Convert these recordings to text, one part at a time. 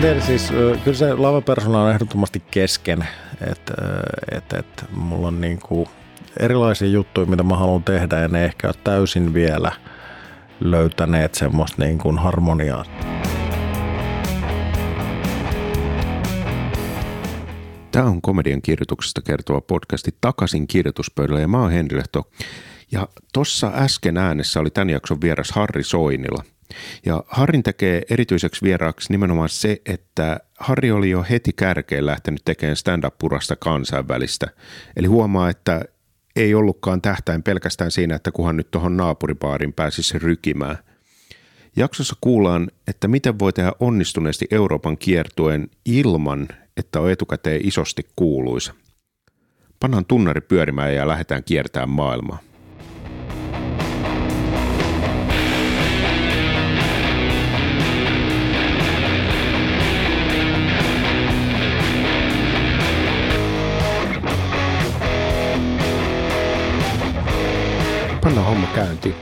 tiedä, siis kyllä se lavapersona on ehdottomasti kesken, että mulla on niinku erilaisia juttuja, mitä mä haluan tehdä, ja ne ehkä ole täysin vielä löytäneet semmoista niin kuin harmoniaa. Tämä on komedian kirjoituksesta kertova podcasti Takaisin kirjoituspöydällä, ja mä oon Henri Lehto. Ja tuossa äsken äänessä oli tämän jakson vieras Harri Soinila. Ja Harrin tekee erityiseksi vieraaksi nimenomaan se, että Harri oli jo heti kärkeen lähtenyt tekemään stand-up-urasta kansainvälistä. Eli huomaa, että ei ollutkaan tähtäin pelkästään siinä, että kunhan nyt tuohon naapuripaarin pääsisi rykimään. Jaksossa kuullaan, että miten voi tehdä onnistuneesti Euroopan kiertueen ilman, että on etukäteen isosti kuuluisa. Pannaan tunnari pyörimään ja lähdetään kiertämään maailmaa. Pannaan homma käyntiin.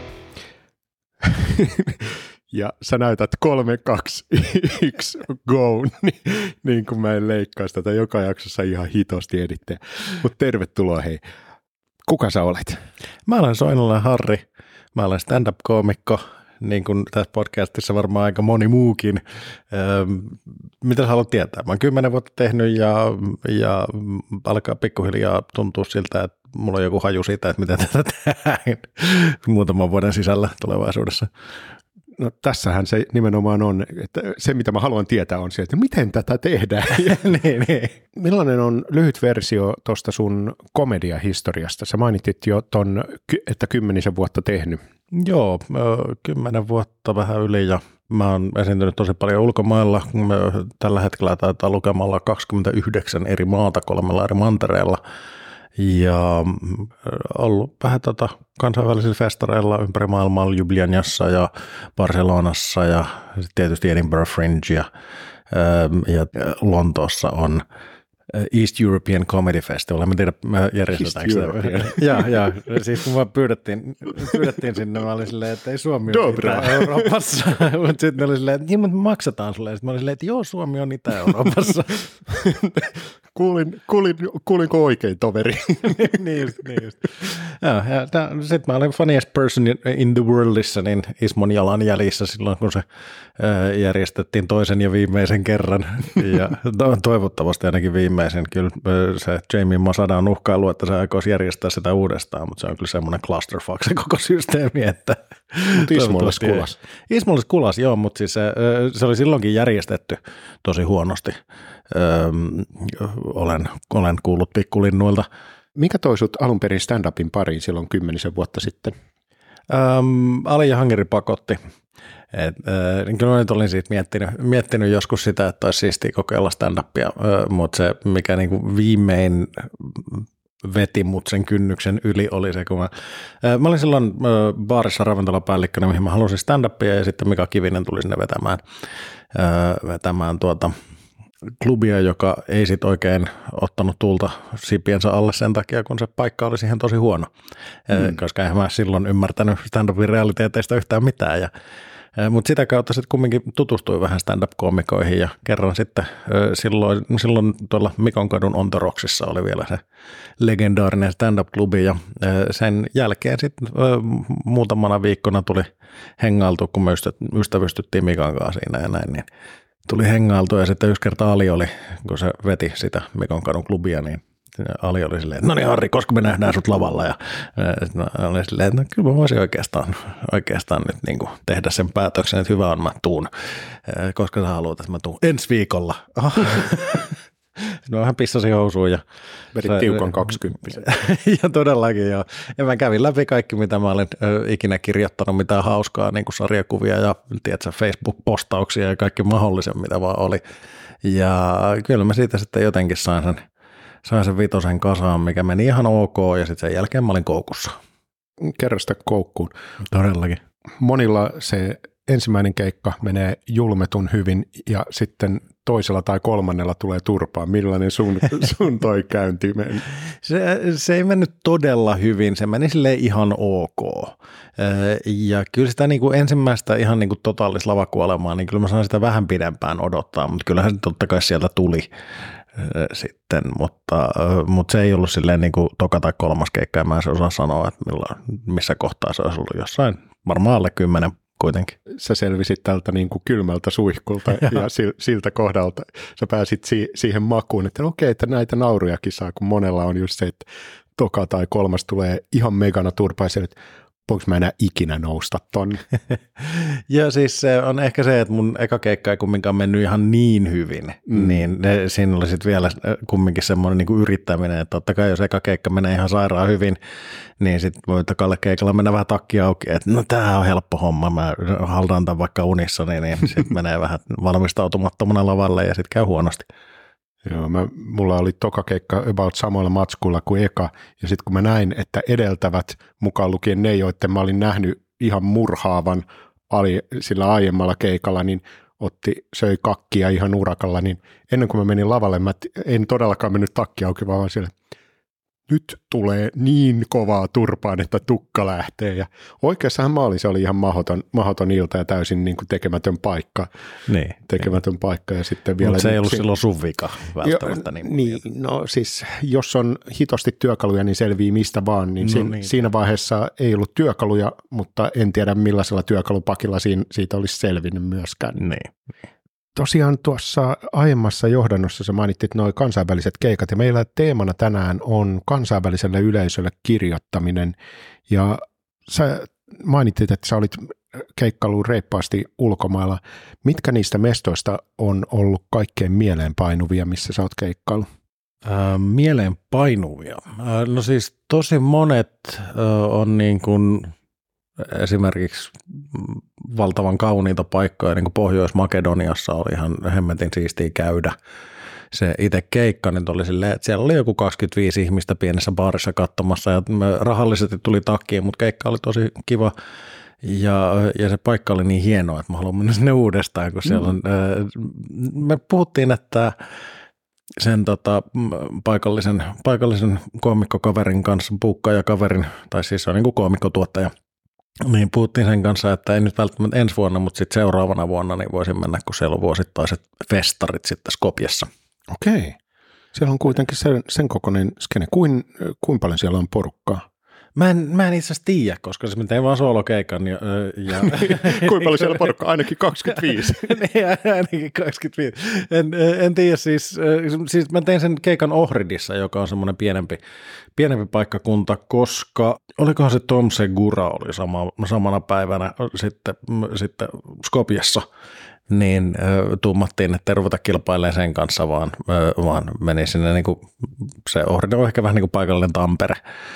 Ja sä näytät 3, 2, 1, go, niin kuin mä en leikkaisi tätä joka jaksossa ihan hitosti edittäjä. Mutta tervetuloa hei. Kuka sä olet? Mä olen Soinila Harri. Mä olen stand-up-koomikko, niin kuin tässä podcastissa varmaan aika moni muukin. Mitä sä haluat tietää? Mä oon 10 vuotta tehnyt ja alkaa pikkuhiljaa tuntua siltä, että mulla on joku haju siitä, että miten tätä tehdään muutaman vuoden sisällä tulevaisuudessa. No tässähän se nimenomaan on, että se mitä mä haluan tietää on se, että miten tätä tehdään. niin. Millainen on lyhyt versio tuosta sun komediahistoriasta? Sä mainitit jo ton, että 10 vuotta tehnyt. Joo, 10 vuotta vähän yli ja mä oon esiintynyt tosi paljon ulkomailla. Tällä hetkellä taitaa lukemalla 29 eri maata 3 eri mantereella. Ja ollut vähän kansainvälisillä festareilla ympäri maailmaa, Ljubljanassa ja Barcelonassa ja tietysti Edinburgh Fringe ja Lontoossa on East European Comedy Festival. Mä tiedä, järjestetäänkö sitä. Ja siis kun mä pyydettiin sinne, mä olin silleen, että ei Suomi ole Itä-Euroopassa. Mutta sitten ne oli silleen, että me maksataan sulle. Sitten mä olin silleen, että joo, Suomi on Itä-Euroopassa. Kuulinko oikein, toveri? niin just. Sitten mä olin funniest person in the worldissa, niin Ismon jalanjäljissä silloin, kun se järjestettiin toisen ja viimeisen kerran. Ja toivottavasti ainakin viimeisen. Kyllä se Jamie Masada on uhkailu, että se aikoisi järjestää sitä uudestaan, mutta se on kyllä semmoinen clusterfuck se koko systeemi, että Ismollis kulas, joo, mutta siis se oli silloinkin järjestetty tosi huonosti. Olen kuullut pikkulinnuilta. Mikä toi sut alun perin stand-upin pariin silloin 10 vuotta sitten? Ali Jahangiri pakotti. Kyllä nyt olin siitä miettinyt joskus sitä, että olisi siistiä kokeilla stand-upia, mutta se mikä niinku viimein veti mut sen kynnyksen yli oli se, kun mä olin silloin baarissa ravintolapäällikkönä, mihin mä halusin stand-upia ja sitten Mika Kivinen tuli sinne vetämään klubia, joka ei sit oikein ottanut tulta sipiensä alle sen takia, kun se paikka oli siihen tosi huono, koska en mä silloin ymmärtänyt stand-upin realiteeteista yhtään mitään. Mutta sitä kautta sitten kumminkin tutustui vähän stand-up-koomikoihin ja kerran sitten silloin tuolla Mikonkadun On The Rocksissa oli vielä se legendaarinen stand-up-klubi ja sen jälkeen sitten muutamana viikkona tuli hengailtu, kun me ystävystyttiin Mikan kanssa siinä ja näin, niin tuli hengailtu ja sitten yksi kerta Ali oli, kun se veti sitä Mikonkadun klubia, niin Ali oli silleen, että no niin Harri, koska me nähdään sut lavalla ja oli silleen, että no, kyllä mä voisin oikeastaan nyt niin kuin tehdä sen päätöksen, että hyvä on, mä tuun, koska sä haluat, että mä tuun ensi viikolla. Sitten mä vähän pissasin housuun ja vedit tiukan 20. Ja todellakin joo. Ja mä kävin läpi kaikki, mitä mä olin ikinä kirjoittanut, mitään hauskaa, niin kuin sarjakuvia ja tiedätkö, Facebook-postauksia ja kaikki mahdollisen, mitä vaan oli. Ja kyllä mä siitä sitten jotenkin sain sen 5 kasaan, mikä meni ihan ok, ja sitten sen jälkeen mä olin koukussa. Kerro sitä koukkuun. Todellakin. Monilla se ensimmäinen keikka menee julmetun hyvin ja sitten toisella tai kolmannella tulee turpaan. Millainen sun toi käynti meni? Se ei mennyt todella hyvin, se meni silleen ihan ok. Ja kyllä sitä niin kuin ensimmäistä ihan niin kuin totaalista lavakuolemaa, niin kyllä mä sain sitä vähän pidempään odottaa, mutta kyllähän se totta kai sieltä tuli sitten, mutta se ei ollut silleen niin kuin toka tai kolmas keikka, ja mä en osaa sanoa, että missä kohtaa se olisi ollut jossain, varmaan alle 10 kuitenkin. Sä selvisit tältä niin kuin kylmältä suihkulta ja siltä kohdalta sä pääsit siihen makuun, että okei, että näitä naurujakin saa, kun monella on just se, että toka tai kolmas tulee ihan megana turpaisen, että voinko mä enää ikinä nousta tonne? Ja siis se on ehkä se, että mun eka keikka ei kumminkaan mennyt ihan niin hyvin, niin siinä oli sitten vielä kumminkin semmoinen niin kuin yrittäminen, että totta kai jos eka keikka menee ihan sairaan hyvin, niin sitten voi tokalle keikalla mennä vähän takki auki, että no tää on helppo homma, mä haltaan tämän vaikka unissani, niin sitten menee vähän valmistautumattomana lavalle ja sitten käy huonosti. Joo, mulla oli toka keikka about samoilla matskuilla kuin eka, ja sitten kun mä näin, että edeltävät, mukaan lukien ne, joiden mä olin nähnyt ihan murhaavan sillä aiemmalla keikalla, niin söi kakkia ihan urakalla, niin ennen kuin mä menin lavalle, mä en todellakaan mennyt takki auki, vaan siellä nyt tulee niin kovaa turpaan, että tukka lähtee. Ja oikeassahan mä olin, se oli ihan mahdoton ilta ja täysin niin kuin tekemätön paikka. Niin, tekemätön paikka. Ja sitten vielä mutta se ei ollut silloin sun vika välttämättä. Niin, no siis jos on hitosti työkaluja, niin selvii mistä vaan. Niin siinä vaiheessa ei ollut työkaluja, mutta en tiedä millaisella työkalupakilla siitä olisi selvinnyt myöskään. Niin. Tosiaan tuossa aiemmassa johdannossa sä mainittit nuo kansainväliset keikat, ja meillä teemana tänään on kansainväliselle yleisölle kirjoittaminen, ja sä mainittit, että sä olit keikkailuun reippaasti ulkomailla. Mitkä niistä mestoista on ollut kaikkein mieleenpainuvia, missä sä oot keikkailu? Mieleenpainuvia? No siis tosi monet on niin kuin esimerkiksi valtavan kauniita paikkoja, niin kuin Pohjois-Makedoniassa oli ihan hemmetin siistiä käydä. Se itse keikka nyt oli silleen, että siellä oli joku 25 ihmistä pienessä baarissa katsomassa ja rahallisesti tuli takkiin, mutta keikka oli tosi kiva ja se paikka oli niin hieno, että mä haluan mennä sinne uudestaan, kun siellä on, me puhuttiin, että sen paikallisen koomikkokaverin kanssa, puukkaaja-kaverin, tai siis se on niin kuin koomikkotuottaja, niin puhuttiin sen kanssa, että ei nyt välttämättä ensi vuonna, mutta sitten seuraavana vuonna niin voisin mennä, kun siellä on vuosittaiset festarit sitten Skopjessa. Okei. Siellä on kuitenkin sen kokoinen skene. Kuin paljon siellä on porukkaa? Mä en itse asiassa tiedä, koska se tein vaan soolokeikan. Kuinka paljon siellä porukkaa? Ainakin 25. Ainakin 25. En tiedä, siis mä tein sen keikan Ohridissa, joka on semmoinen pienempi paikkakunta, koska olikohan se Tom Segura oli samana päivänä sitten Skopjessa, niin tuumattiin, että ei ruveta kilpailemaan sen kanssa, vaan meni sinne, niin kuin, se Ohrid on ehkä vähän niin kuin paikallinen Tampere,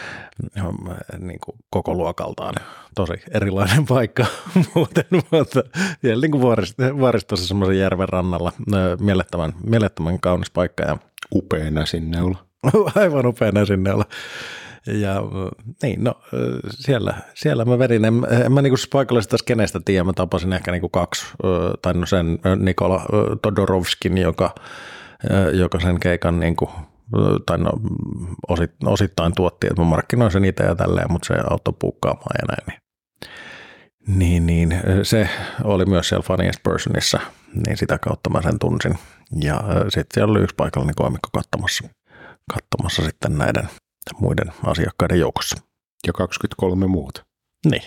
niin kuin koko luokaltaan. Tosi erilainen paikka muuten, mutta siellä niin kuin vuoristossa semmoisen järven rannalla mielettömän kaunis paikka. Ja upea näsinneula. Aivan upea näsinneula. Ja niin, no siellä mä vedin, en mä niinku paikallisesta skeneestä tiedä, mä tapasin ehkä niinku 2, tai no sen Nikola Todorovskin, joka sen keikan niinku, tai no osittain tuotti, että mä markkinoin sen itse ja tälleen, mutta se auttoi puukkaamaan ja näin. Niin, se oli myös siellä Funniest Personissa, niin sitä kautta mä sen tunsin. Ja sitten siellä oli yksi paikallinen koomikko katsomassa sitten näiden muiden asiakkaiden joukossa. Ja 23 muuta. Niin.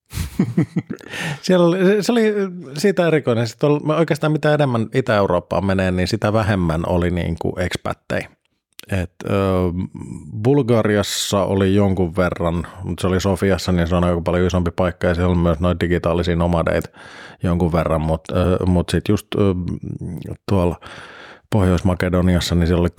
Se oli siitä erikoinen. Oikeastaan mitä enemmän Itä-Eurooppaan menee, niin sitä vähemmän oli niin kuin expattei. Bulgariassa oli jonkun verran, mutta se oli Sofiassa, niin se on aika paljon isompi paikka ja siellä on myös noita digitaalisia nomadeita jonkun verran, mutta sitten just tuolla Pohjois-Makedoniassa, niin siellä oli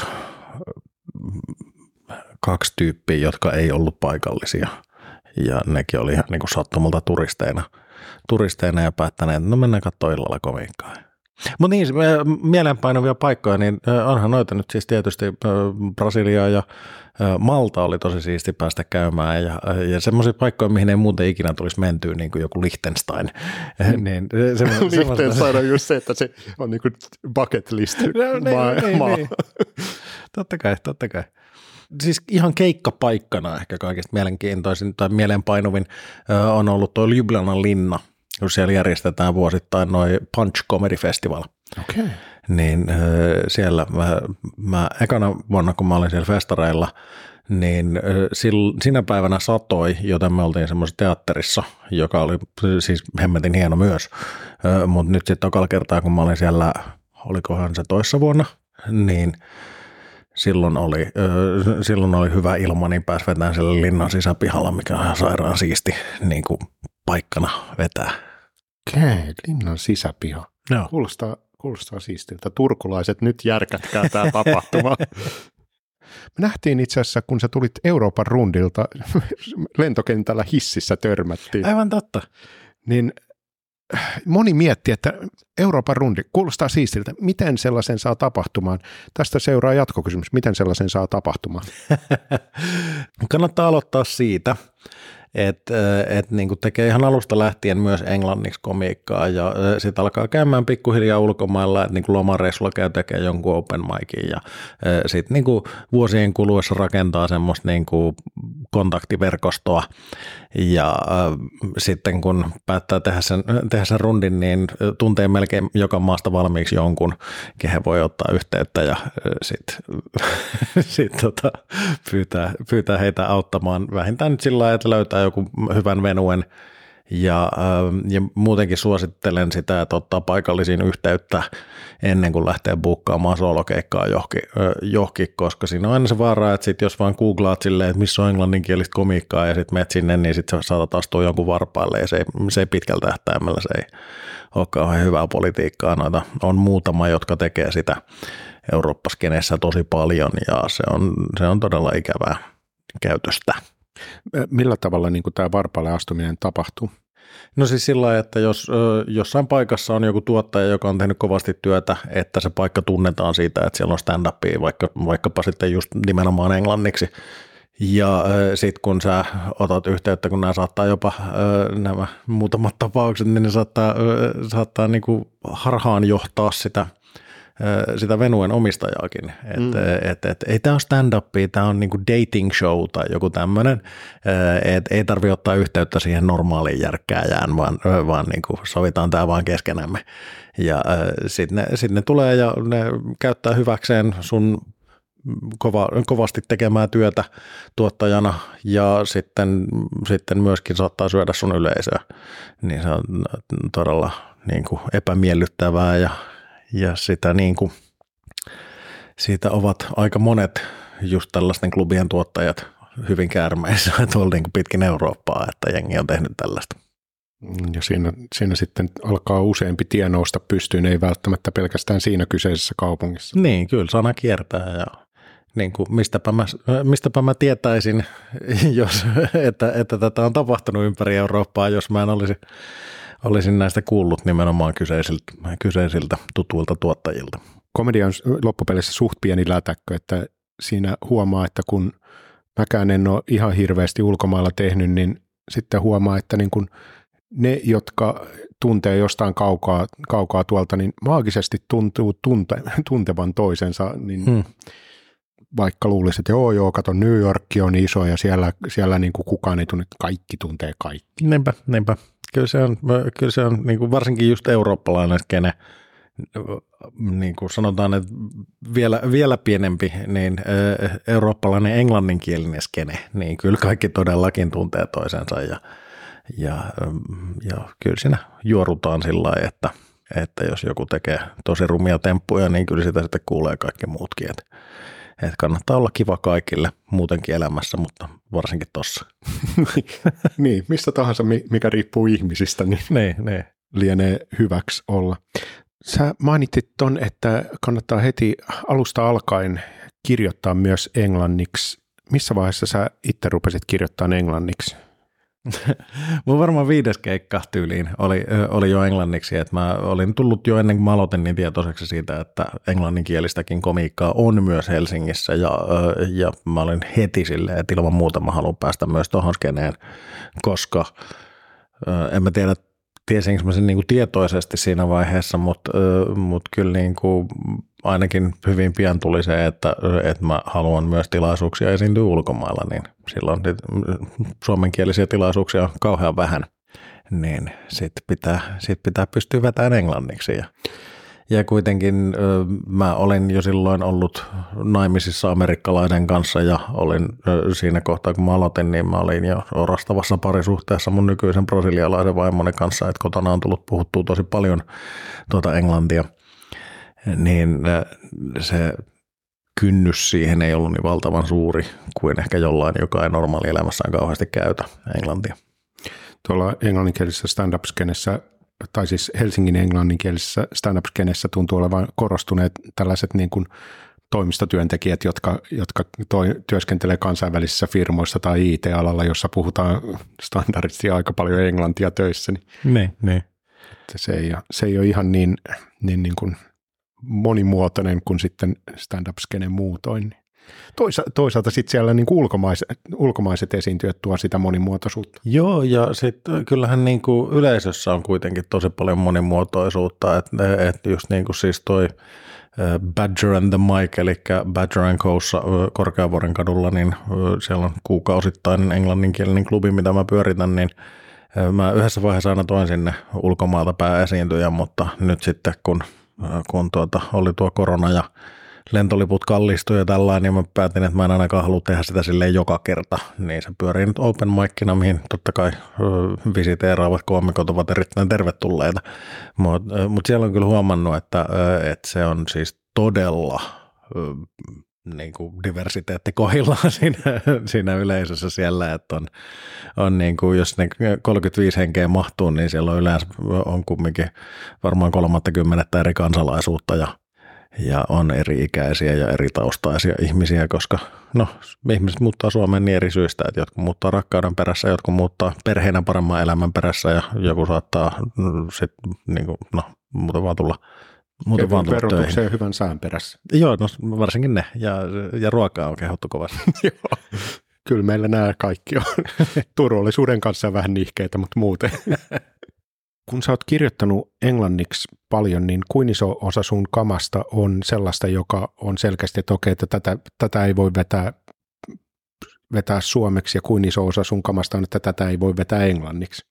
kaksi tyyppiä, jotka ei ollut paikallisia ja nekin oli ihan niin kuin sattumalta turisteina ja päättäneet, että no mennään katsomaan illalla komiikkaa. Mutta niin, mieleenpainuvia paikkoja, niin onhan noita nyt siis tietysti Brasilia ja Malta oli tosi siisti päästä käymään ja semmoisia paikkoja, mihin ei muuten ikinä tulisi mentyä, niin kuin joku Liechtenstein. Niin, Liechtenstein on just se, että se on niin kuin bucket list maa. Niin. Totta kai. Siis ihan keikkapaikkana ehkä kaikista mielenkiintoisin tai mieleenpainuvin on ollut tuo Ljubljanan linna, kun siellä järjestetään vuosittain noi Punch Comedy Festival. Okay. Niin siellä mä ekana vuonna, kun mä olin siellä festareilla, niin sinä päivänä satoi, joten me oltiin semmoisessa teatterissa, joka oli siis hemmetin hieno myös. Mutta nyt sitten tokalla kertaa, kun mä olin siellä, olikohan se toissa vuonna, niin silloin oli hyvä ilma, niin pääsi vetämään sille linnan sisäpihalla, mikä on ihan sairaan siisti niin kuin paikkana vetää. Okei, linnan sisäpiha. Joo. Kuulostaa siistiltä. Turkulaiset, nyt järkätkää tämä tapahtuma. Me nähtiin itse asiassa, kun sä tulit Euroopan rundilta, lentokentällä hississä törmättiin. Aivan totta. Niin moni mietti, että Euroopan rundi kuulostaa siistiltä. Miten sellaisen saa tapahtumaan? Tästä seuraa jatkokysymys. Miten sellaisen saa tapahtumaan? Kannattaa aloittaa siitä, että niin tekee ihan alusta lähtien myös englanniksi komiikkaa ja sitten alkaa käymään pikkuhiljaa ulkomailla, että niin lomareissulla käy tekemään jonkun open micin ja sitten niin vuosien kuluessa rakentaa semmoista niin kontaktiverkostoa ja sitten kun päättää tehdä sen rundin, niin tuntee melkein joka maasta valmiiksi jonkun, kehen voi ottaa yhteyttä ja sitten pyytää heitä auttamaan vähintään nyt sillä lailla, että löytää joku hyvän venuen ja muutenkin suosittelen sitä, että ottaa paikallisiin yhteyttä ennen kuin lähtee buukkaamaan soolokeikkaa johonkin, koska siinä on aina se vaara, että sit jos vaan googlaat silleen, että missä on englanninkielistä komiikkaa ja sitten menet sinne, niin sitten saatat astua jonkun varpaille ja se ei pitkällä tähtäimellä, se ei ole kauhean hyvää politiikkaa. Noita on muutama, jotka tekee sitä Eurooppa-skenessä tosi paljon ja se on todella ikävää käytöstä. Millä tavalla niin tämä varpaalle astuminen tapahtuu? No siis sillä lailla, että jos jossain paikassa on joku tuottaja, joka on tehnyt kovasti työtä, että se paikka tunnetaan siitä, että siellä on stand-upia, vaikkapa sitten just nimenomaan englanniksi. Ja sitten kun sä otat yhteyttä, kun nämä saattaa jopa nämä muutamat tapaukset, niin ne saattaa niin kuin harhaan johtaa sitä venuen omistajaakin, että ei tämä ole stand-upia, tämä on niinku dating show tai joku tämmöinen, että ei tarvitse ottaa yhteyttä siihen normaaliin järkkääjään, vaan niinku sovitaan tämä vaan keskenämme. Ja sitten ne tulee ja ne käyttää hyväkseen sun kovasti tekemään työtä tuottajana ja sitten myöskin saattaa syödä sun yleisöä, niin se on todella niinku epämiellyttävää ja sitä niin kuin, siitä ovat aika monet just tällaisten klubien tuottajat hyvin käärmeissä tuolla niin kuin pitkin Eurooppaa, että jengi on tehnyt tällaista. Ja siinä sitten alkaa useampi tie nousta pystyyn, ei välttämättä pelkästään siinä kyseisessä kaupungissa. Niin, kyllä sana kiertää ja niin kuin, mistäpä mä tietäisin, että tätä on tapahtunut ympäri Eurooppaa, jos mä en olisin näistä kuullut nimenomaan kyseisiltä tutuilta tuottajilta. Komedia on loppupeleissä suht pieni lätäkkö, että siinä huomaa, että kun mäkään en ole ihan hirveästi ulkomailla tehnyt, niin sitten huomaa, että niin kun ne, jotka tuntee jostain kaukaa tuolta, niin maagisesti tuntuu tuntevan toisensa, niin vaikka luulisi, että joo, kato, New York on iso ja siellä niin kuin kukaan ei tunne, kaikki tuntee kaikki. Niinpä. Kyllä se on niin kuin varsinkin just eurooppalainen skene, niin kuin sanotaan, että vielä pienempi, niin eurooppalainen englanninkielinen skene, niin kyllä kaikki todellakin tuntee toisensa ja kyllä siinä juorutaan sillä lailla, että jos joku tekee tosi rumia temppuja, niin kyllä sitä sitten kuulee kaikki muutkin, että kannattaa olla kiva kaikille muutenkin elämässä, mutta varsinkin tossa. Niin, mistä tahansa, mikä riippuu ihmisistä, niin lienee hyväksi olla. Sä mainitsit ton, että kannattaa heti alusta alkaen kirjoittaa myös englanniksi. Missä vaiheessa sä itse rupesit kirjoittamaan englanniksi? Mun varmaan 5. keikka tyyliin oli jo englanniksi, että mä olin tullut jo ennen kuin mä aloitin niin tietoiseksi siitä, että englanninkielistäkin komiikkaa on myös Helsingissä ja mä olin heti silleen, että ilman muuta mä haluan päästä myös tohon skeneen, koska en mä tiedä, tiesinkö mä sen niin kuin tietoisesti siinä vaiheessa, mutta kyllä niin kuin ainakin hyvin pian tuli se, että mä haluan myös tilaisuuksia esiintyä ulkomailla, niin silloin suomenkielisiä tilaisuuksia on kauhean vähän, niin sit pitää pystyä vetämään englanniksi. Ja kuitenkin mä olin jo silloin ollut naimisissa amerikkalaisen kanssa ja olin siinä kohtaa, kun mä aloitin, niin mä olin jo orastavassa parisuhteessa mun nykyisen brasilialaisen vaimoni kanssa, että kotona on tullut puhuttua tosi paljon englantia. Niin se kynnys siihen ei ollut niin valtavan suuri kuin ehkä jollain, joka ei normaali elämässään kauheasti käytä englantia. Tuolla englanninkielisessä stand-up-skenessä, tai siis Helsingin englanninkielisessä stand-up-skenessä tuntuu olevan korostuneet tällaiset niin kuin toimistotyöntekijät, jotka työskentelee kansainvälisissä firmoissa tai IT-alalla, jossa puhutaan standardisti aika paljon englantia töissä. Niin. Se ei ole ihan niin kuin monimuotoinen kuin sitten stand-up-skene muutoin. Toisaalta sitten siellä niin kuin ulkomaiset esiintyjät tuo sitä monimuotoisuutta. Joo, ja sitten kyllähän niin kuin yleisössä on kuitenkin tosi paljon monimuotoisuutta, että just niin kuin siis toi Badger and the Mike, eli Badger & Co'ssa Korkeavuoren kadulla, niin siellä on kuukausittainen englanninkielinen klubi, mitä mä pyöritän, niin mä yhdessä vaiheessa aina toin sinne ulkomaalta pääesiintyjä, mutta nyt sitten kun oli tuo korona ja lentoliput kallistui ja tällainen, niin mä päätin, että mä en ainakaan halua tehdä sitä silleen joka kerta, niin se pyörii nyt open micina, mihin totta kai visiteeraavat koomikot ovat erittäin tervetulleita, mutta siellä on kyllä huomannut, että se on siis todella niin kuin diversiteetti kohdillaan siinä yleisössä siellä, että on niin kuin, jos ne 35 henkeä mahtuu, niin siellä on yleensä on kumminkin varmaan 30 eri kansalaisuutta ja on eri ikäisiä ja eri taustaisia ihmisiä, koska ihmiset muuttaa Suomeen niin eri syistä, että jotkut muuttaa rakkauden perässä, jotkut muuttaa perheenä paremman elämän perässä ja joku saattaa sitten niin kuin, muuten vaan tulla verotukseen ja hyvän sään perässä. Joo, varsinkin ne. Ja ruokaa on kehuttu kovasti. Joo, kyllä meillä nämä kaikki on. Turvallisuuden kanssa vähän nihkeitä, mutta muuten. Kun sä oot kirjoittanut englanniksi paljon, niin kuin iso osa sun kamasta on sellaista, joka on selkeästi, että okei, että tätä ei voi vetää suomeksi, ja kuin iso osa sun kamasta on, että tätä ei voi vetää englanniksi?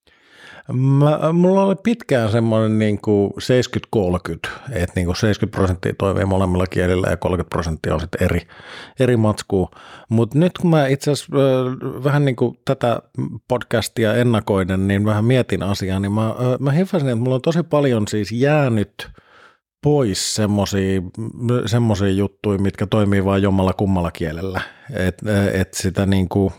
Mulla oli pitkään semmoinen niin kuin 70-30, että niin kuin 70% toimii molemmilla kielillä ja 30% on sitten eri matskua. Mutta nyt kun mä itse asiassa vähän niin kuin tätä podcastia ennakoiden, niin vähän mietin asiaa, niin mä hiffasin, että mulla on tosi paljon siis jäänyt pois semmoisia juttuja, mitkä toimii vain jommalla kummalla kielellä. Et sitä niin kuin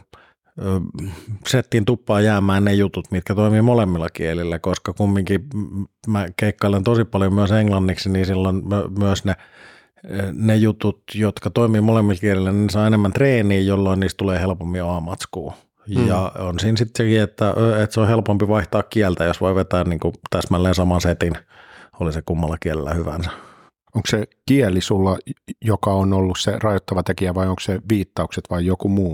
settiin tuppaa jäämään ne jutut, mitkä toimii molemmilla kielillä, koska kumminkin mä keikkailen tosi paljon myös englanniksi, niin silloin myös ne jutut, jotka toimii molemmilla kielillä, niin saa enemmän treeniä, jolloin niistä tulee helpommin A-matskua. Ja on siinä sitten sekin, että se on helpompi vaihtaa kieltä, jos voi vetää niin kuin täsmälleen saman setin, oli se kummalla kielellä hyvänsä. Onko se kieli sulla, joka on ollut se rajoittava tekijä, vai onko se viittaukset vai joku muu?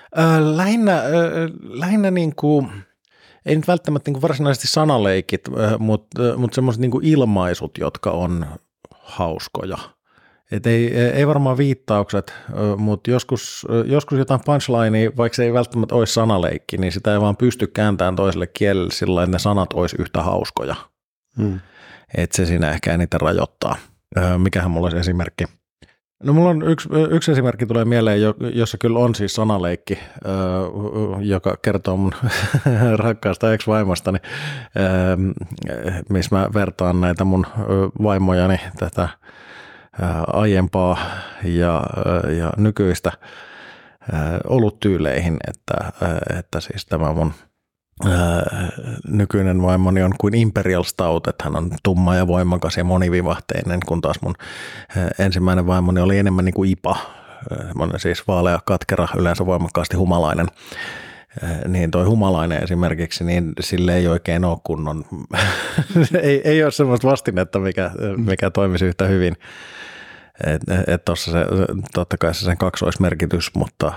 Lähinnä niin kuin, ei nyt välttämättä niin kuin varsinaisesti sanaleikit, mutta semmoiset niin kuin ilmaisut, jotka on hauskoja. Et ei varmaan viittaukset, mutta joskus jotain punchlinea, vaikka se ei välttämättä olisi sanaleikki, niin sitä ei vaan pysty kääntämään toiselle kielelle sillä, että ne sanat olisi yhtä hauskoja. Että se siinä ehkä eniten rajoittaa. Mikähän mulla olisi esimerkki? No mulla on yksi esimerkki tulee mieleen, jossa kyllä on siis sanaleikki, joka kertoo mun rakkaasta ex-vaimostani, missä mä vertaan näitä mun vaimojani tätä aiempaa ja nykyistä oluttyyleihin, että siis tämä mun nykyinen vaimoni on kuin Imperial Stout, että hän on tumma ja voimakas ja monivivahteinen, kun taas mun ensimmäinen vaimoni oli enemmän niin kuin IPA, siis vaalea, katkera, yleensä voimakkaasti humalainen. niin toi Humalainen esimerkiksi, niin sille ei oikein ole kunnon, ei ole semmoista vastinetta, mikä toimisi yhtä hyvin. Tuossa se, totta kai se sen kaksoismerkitys, mutta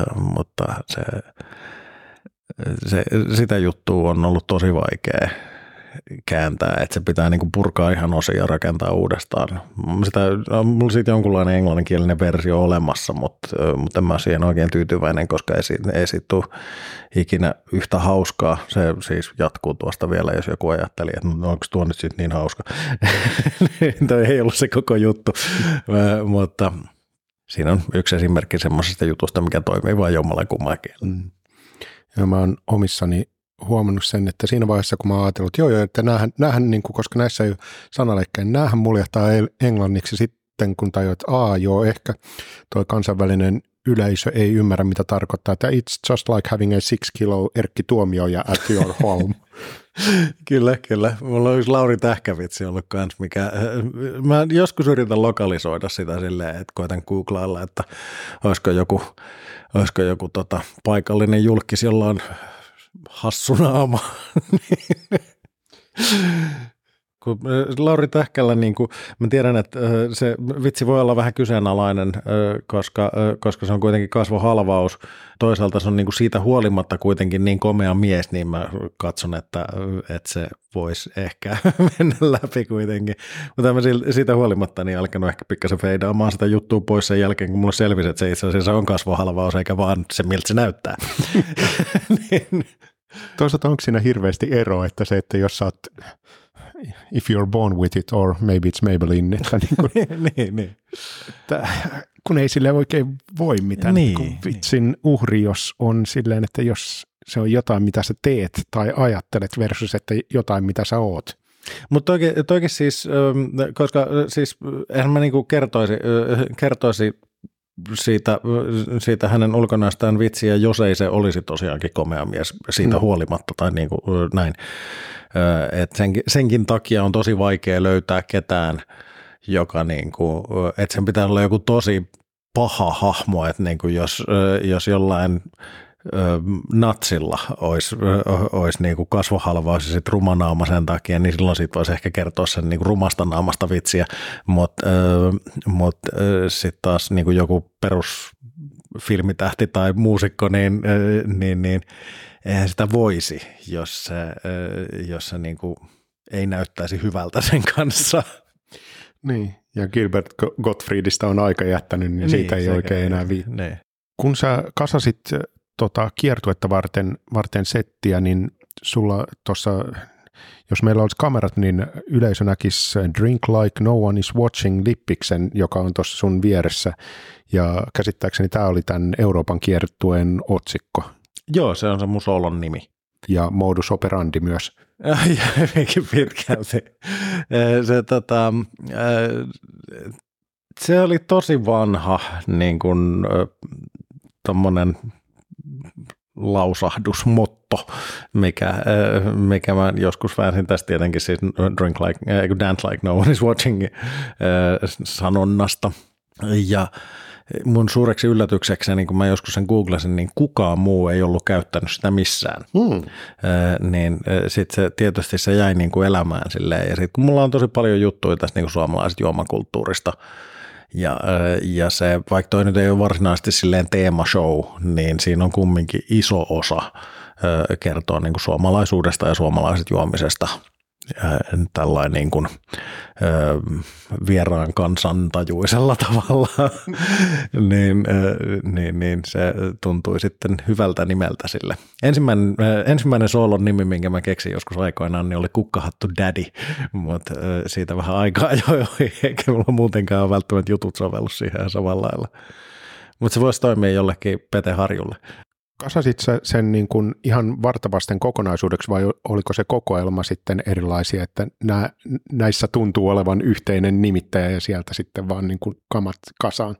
sitä juttua on ollut tosi vaikea kääntää, että se pitää niinku purkaa ihan osia ja rakentaa uudestaan. Mulla siitä jonkunlainen englanninkielinen versio olemassa, mutta en mä siihen oikein tyytyväinen, koska ei siitä tule ikinä yhtä hauskaa. Se siis jatkuu tuosta vielä, jos joku ajatteli, että onko tuo nyt sitten niin hauska. Toi ei ollut se koko juttu, mutta siinä on yksi esimerkki semmoisesta jutusta, mikä toimii vain jommallakumman kielellä. Ja mä oon omissani huomannut sen, että siinä vaiheessa, kun mä oon ajatellut, että näähän niin kuin, koska näissä ei ole sanaleikkejä, näähän muljahtaa englanniksi sitten, kun tajuat, että ehkä toi kansainvälinen yleisö ei ymmärrä, mitä tarkoittaa, että it's just like having a 6 kilo Erkki Tuomioja at your home. Kyllä. Mulla on yksi Lauri Tähkävitsi ollut kans, mä joskus yritän lokalisoida sitä silleen, että koitan googlailla, että olisiko joku paikallinen julkis, jolla on hassu naama. Kun Lauri Tähkällä, niin kuin, mä tiedän, että se vitsi voi olla vähän kyseenalainen, koska se on kuitenkin kasvohalvaus. Toisaalta se on niin kuin siitä huolimatta kuitenkin niin komea mies, niin mä katson, että se voisi ehkä mennä läpi kuitenkin. Mutta mä siitä huolimatta niin alkanut ehkä pikkasen feidaamaan sitä juttua pois sen jälkeen, kun mulle selvisi, että se itse asiassa on kasvohalvaus, eikä vaan se, miltä se näyttää. Niin. Toisaalta onko siinä hirveästi eroa, että se, että jos sä oot if you're born with it or maybe it's Maybelline, että niin. Kun ei sille oikein voi mitään. Niin. Vitsin uhri, jos on silleen, että jos se on jotain, mitä sä teet tai ajattelet versus, että jotain, mitä sä oot. Mutta toikin siis, koska siis eihän mä niinku kertoisi siitä hänen ulkonäöstään vitsiä, jos ei se olisi tosiaankin komea mies siitä huolimatta tai niin kuin näin. Et senkin takia on tosi vaikea löytää ketään, joka niin kuin, että sen pitää olla joku tosi paha hahmo, että niin kuin jos jollain natsilla olisi niin kuin kasvohalvaus ja sitten ruma naama sen takia, niin silloin siitä voisi ehkä kertoa sen niin kuin rumasta naamasta vitsiä, mutta sitten taas niin kuin joku perusfilmitähti tai muusikko, niin eihän sitä voisi, jos se niin kuin ei näyttäisi hyvältä sen kanssa. Niin, ja Gilbert Gottfriedista on aika jättänyt, niin siitä ei oikein enää niin. Kun sä kasasit kiertuetta varten settiä, niin sulla tuossa, jos meillä olisi kamerat, niin yleisö näkisi Drink Like No One Is Watching -lippiksen, joka on tuossa sun vieressä, ja käsittääkseni tämä oli tämän Euroopan kiertueen otsikko. Joo, se on se mun soolon nimi. Ja modus operandi myös. Hyvinkin pitkälti. Se oli tosi vanha niin kuin tommonen lausahdusmotto, mikä mä joskus väänsin tästä tietenkin siis Dance Like No One Is Watching sanonnasta. Ja mun suureksi yllätyksekseni, kun mä joskus sen googlasin, niin kukaan muu ei ollut käyttänyt sitä missään. Niin sitten se, tietysti se jäi niin kuin elämään silleen. Ja sitten kun mulla on tosi paljon juttuja tästä niin kuin suomalaisesta juomakulttuurista, ja se, vaikka toi nyt ei ole varsinaisesti silleen teemashow, niin siinä on kumminkin iso osa kertoa niin kuin suomalaisuudesta ja suomalaisesta juomisesta. Tällainen niin kuin, vieraan kansantajuisella tavalla, niin se tuntui sitten hyvältä nimeltä sille. Ensimmäinen soolon nimi, minkä mä keksin joskus aikoinaan, niin oli Kukkahattu Daddy, mutta siitä vähän aikaa jo, eikä mulla muutenkaan ole välttämättä jutut sovellu siihen samalla lailla. Mutta se voisi toimia jollekin Pete Harjulle. Kasasit sä sen niin kuin ihan vartavasten kokonaisuudeksi vai oliko se kokoelma sitten erilaisia, että näissä tuntuu olevan yhteinen nimittäjä ja sieltä sitten vaan niin kuin kamat kasaan?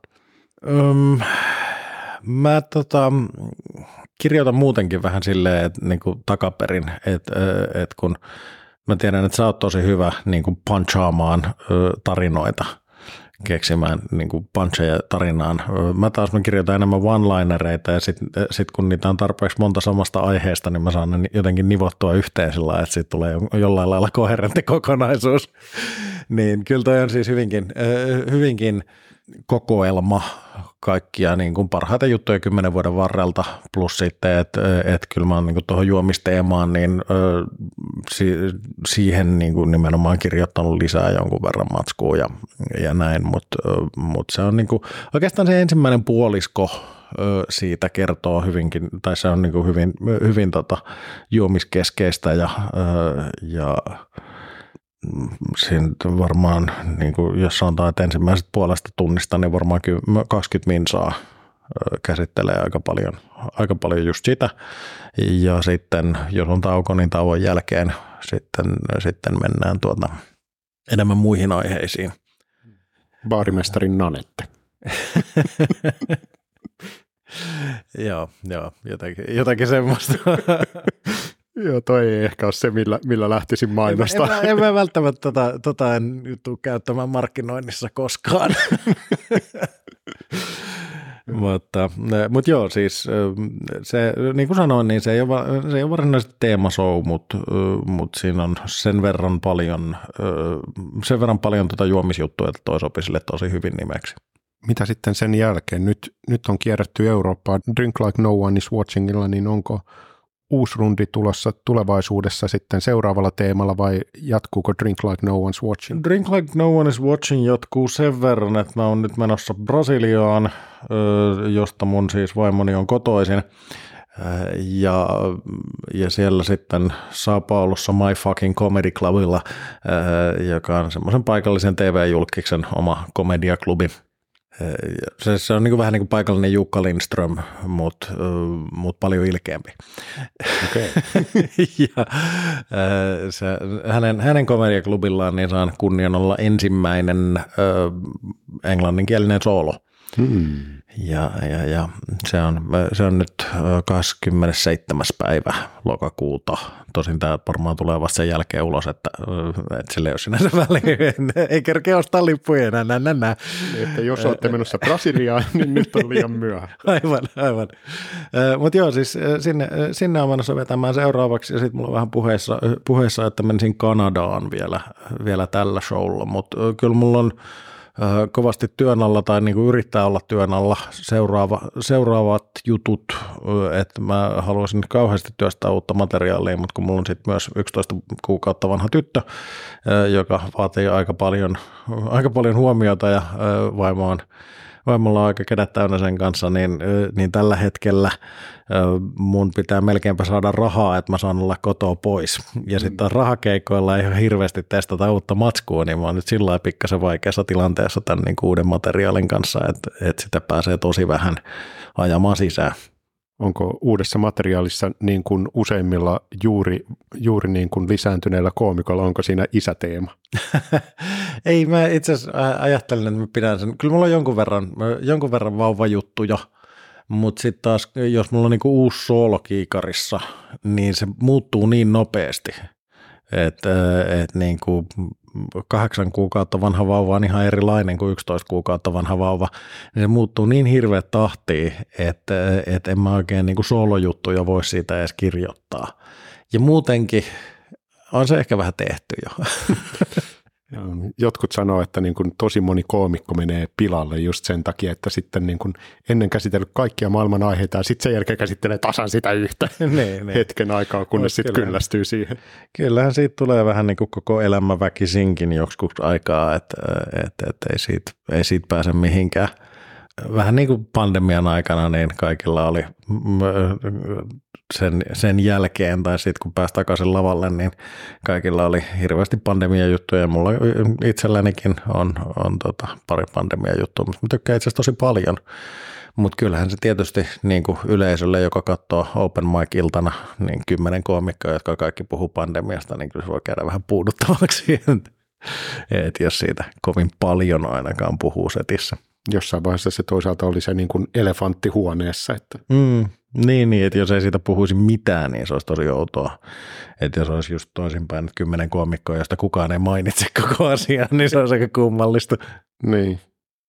Mä kirjoitan muutenkin vähän silleen, että niin kuin takaperin, että kun mä tiedän, että sä oot tosi hyvä niin kuin punchaamaan tarinoita keksimään niin kuin puncheja tarinaan. Mä kirjoitan enemmän one-linereita ja sit kun niitä on tarpeeksi monta samasta aiheesta, niin mä saan ne jotenkin nivottua yhteen sillä lailla, että siitä tulee jollain lailla koherentti kokonaisuus. Niin kyllä toi on siis hyvinkin kokoelma kaikkia niin kuin parhaita juttuja 10 vuoden varrelta, plus sitten, että kyllä mä oon niin tuohon juomisteemaan, niin siihen niin kuin nimenomaan kirjoittanut lisää jonkun verran matskua ja näin, mutta se on niin kuin, oikeastaan se ensimmäinen puolisko siitä kertoo hyvinkin, tai se on niin kuin hyvin juomiskeskeistä ja siinä varmaan, niin kuin jos sanotaan, että ensimmäisestä puolesta tunnista, niin varmaan 20 minsaa käsittelee aika paljon just sitä. Ja sitten, jos on tauko, niin tauon jälkeen sitten mennään enemmän muihin aiheisiin. Baarimestarin Nanette. Joo, jotakin semmoista. Joo, toi ei ehkä ole se, millä lähtisin mainostaa. En mä välttämättä en tule käyttämään markkinoinnissa koskaan. Mutta joo, siis se, niin kuin sanoin, niin se ei ole varsinaisesti teemashow, mutta siinä on sen verran paljon juomisjuttuja, että toi sopii sille tosi hyvin nimeksi. Mitä sitten sen jälkeen? Nyt on kierretty Eurooppaa Drink Like No One is Watchingilla, niin onko uusi rundi tulossa tulevaisuudessa sitten seuraavalla teemalla vai jatkuuko Drink Like No One's Watching? Drink Like No One is Watching jatkuu sen verran, että mä oon nyt menossa Brasiliaan, josta mun siis vaimoni on kotoisin. Ja siellä sitten São Paulossa My Fucking Comedy Clubilla, joka on semmoisen paikallisen TV-julkiksen oma komediaklubi. Se on niin vähän niin kuin paikallinen Jukka Lindström, mutta paljon ilkeämpi. Okay. Ja hänen komediaklubillaan niin saan kunnian olla ensimmäinen englanninkielinen soolo. Ja se on nyt 27. päivä lokakuuta. Tosin tämä varmaan tulee vasta sen jälkeen ulos, että sille ei ole sinänsä väliin. Ei kerkeä ostaa lippuja enää. Että jos olette menossa Brasiliaan, niin nyt on liian myöhä. Aivan. Mutta joo, siis sinne on menossa vetämään seuraavaksi. Ja sitten mulla on vähän puheessa, että menisin Kanadaan vielä tällä showlla. Mutta kyllä mulla on kovasti työn alla tai niin kuin yrittää olla työn alla seuraavat jutut, että mä haluaisin kauheasti työstää uutta materiaalia, mutta kun mulla on sitten myös 11 kuukautta vanha tyttö, joka vaatii aika paljon huomiota ja vaimolla on aika kädet täynnä sen kanssa, niin tällä hetkellä mun pitää melkeinpä saada rahaa, että mä saan olla kotoa pois. Ja sitten rahakeikoilla ei ole hirveästi testata uutta matskua, niin mä oon nyt sillä lailla pikkasen vaikeassa tilanteessa tämän niin uuden materiaalin kanssa, että sitä pääsee tosi vähän ajamaan sisään. Onko uudessa materiaalissa niin kuin useimmilla juuri niin kuin lisääntyneillä koomikoilla, onko siinä isäteema? Ei, mä itse asiassa ajattelen, että mä pidän sen. Kyllä mulla on jonkun verran vauvajuttuja, mutta sitten taas, jos mulla on niinku uusi soolokiikarissa, niin se muuttuu niin nopeasti, että niinku 8 kuukautta vanha vauva on ihan erilainen kuin 11 kuukautta vanha vauva, niin se muuttuu niin hirveät tahtiin, että en mä oikein niinku soolojuttuja voi siitä edes kirjoittaa. Ja muutenkin on se ehkä vähän tehty jo. Jotkut sanoo, että niin kuin tosi moni koomikko menee pilalle just sen takia, että sitten niin kuin ennen käsitellyt kaikkia maailman aiheita ja sitten sen jälkeen käsittelee tasan sitä yhtä hetken aikaa, kunnes sitten kyllästyy siihen. Kyllähän siitä tulee vähän niin kuin koko elämä väkisinkin joskus aikaa, että ei siitä pääse mihinkään. Vähän niin kuin pandemian aikana, niin kaikilla oli sen jälkeen, tai sitten kun pääsi takaisin lavalle, niin kaikilla oli hirveästi pandemia-juttuja, ja mulla itsellänikin on pari pandemia-juttua, mutta mä tykkään itse asiassa tosi paljon. Mutta kyllähän se tietysti niin kuin yleisölle, joka katsoo Open Mic-iltana, niin 10 koomikkoa, jotka kaikki puhuu pandemiasta, niin kyllä se voi käydä vähän puuduttavaksi, että jos siitä kovin paljon ainakaan puhuu setissä. Jossain vaiheessa se toisaalta oli se niin kuin elefantti huoneessa. Että. Niin, että jos ei siitä puhuisi mitään, niin se olisi tosi outoa. Että jos olisi just toisinpäin, että 10 koomikkoa, josta kukaan ei mainitse koko asiaa, niin se olisi aika kummallista. Niin.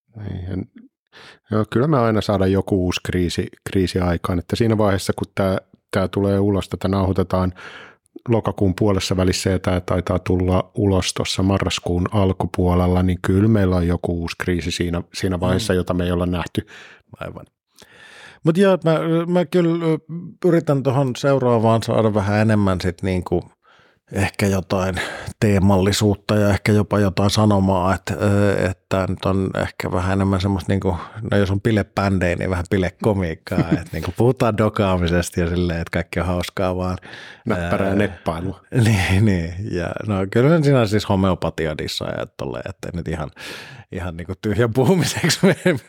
Joo, kyllä me aina saadaan joku uusi kriisi aikaan, että siinä vaiheessa, kun tämä tulee ulos, tätä nauhoitetaan lokakuun puolessa välissä ja tämä taitaa tulla ulos tuossa marraskuun alkupuolella, niin kyllä meillä on joku uusi kriisi siinä vaiheessa, jota me ei olla nähty. Aivan. Mutta joo, mä kyllä yritän tuohon seuraavaan saada vähän enemmän sit niinku ehkä jotain teemallisuutta ja ehkä jopa jotain sanomaa, että nyt on ehkä vähän enemmän semmoista, niinku, no jos on bilebändejä, niin vähän bilekomiikkaa, että niinku puhutaan dokaamisesta ja silleen, että kaikki on hauskaa vaan. Näppärää neppailua. Niin, ja no kyllä siinä on siis homeopatia dissaajat tolleen, että nyt ihan niinku tyhjän puhumiseksi mene,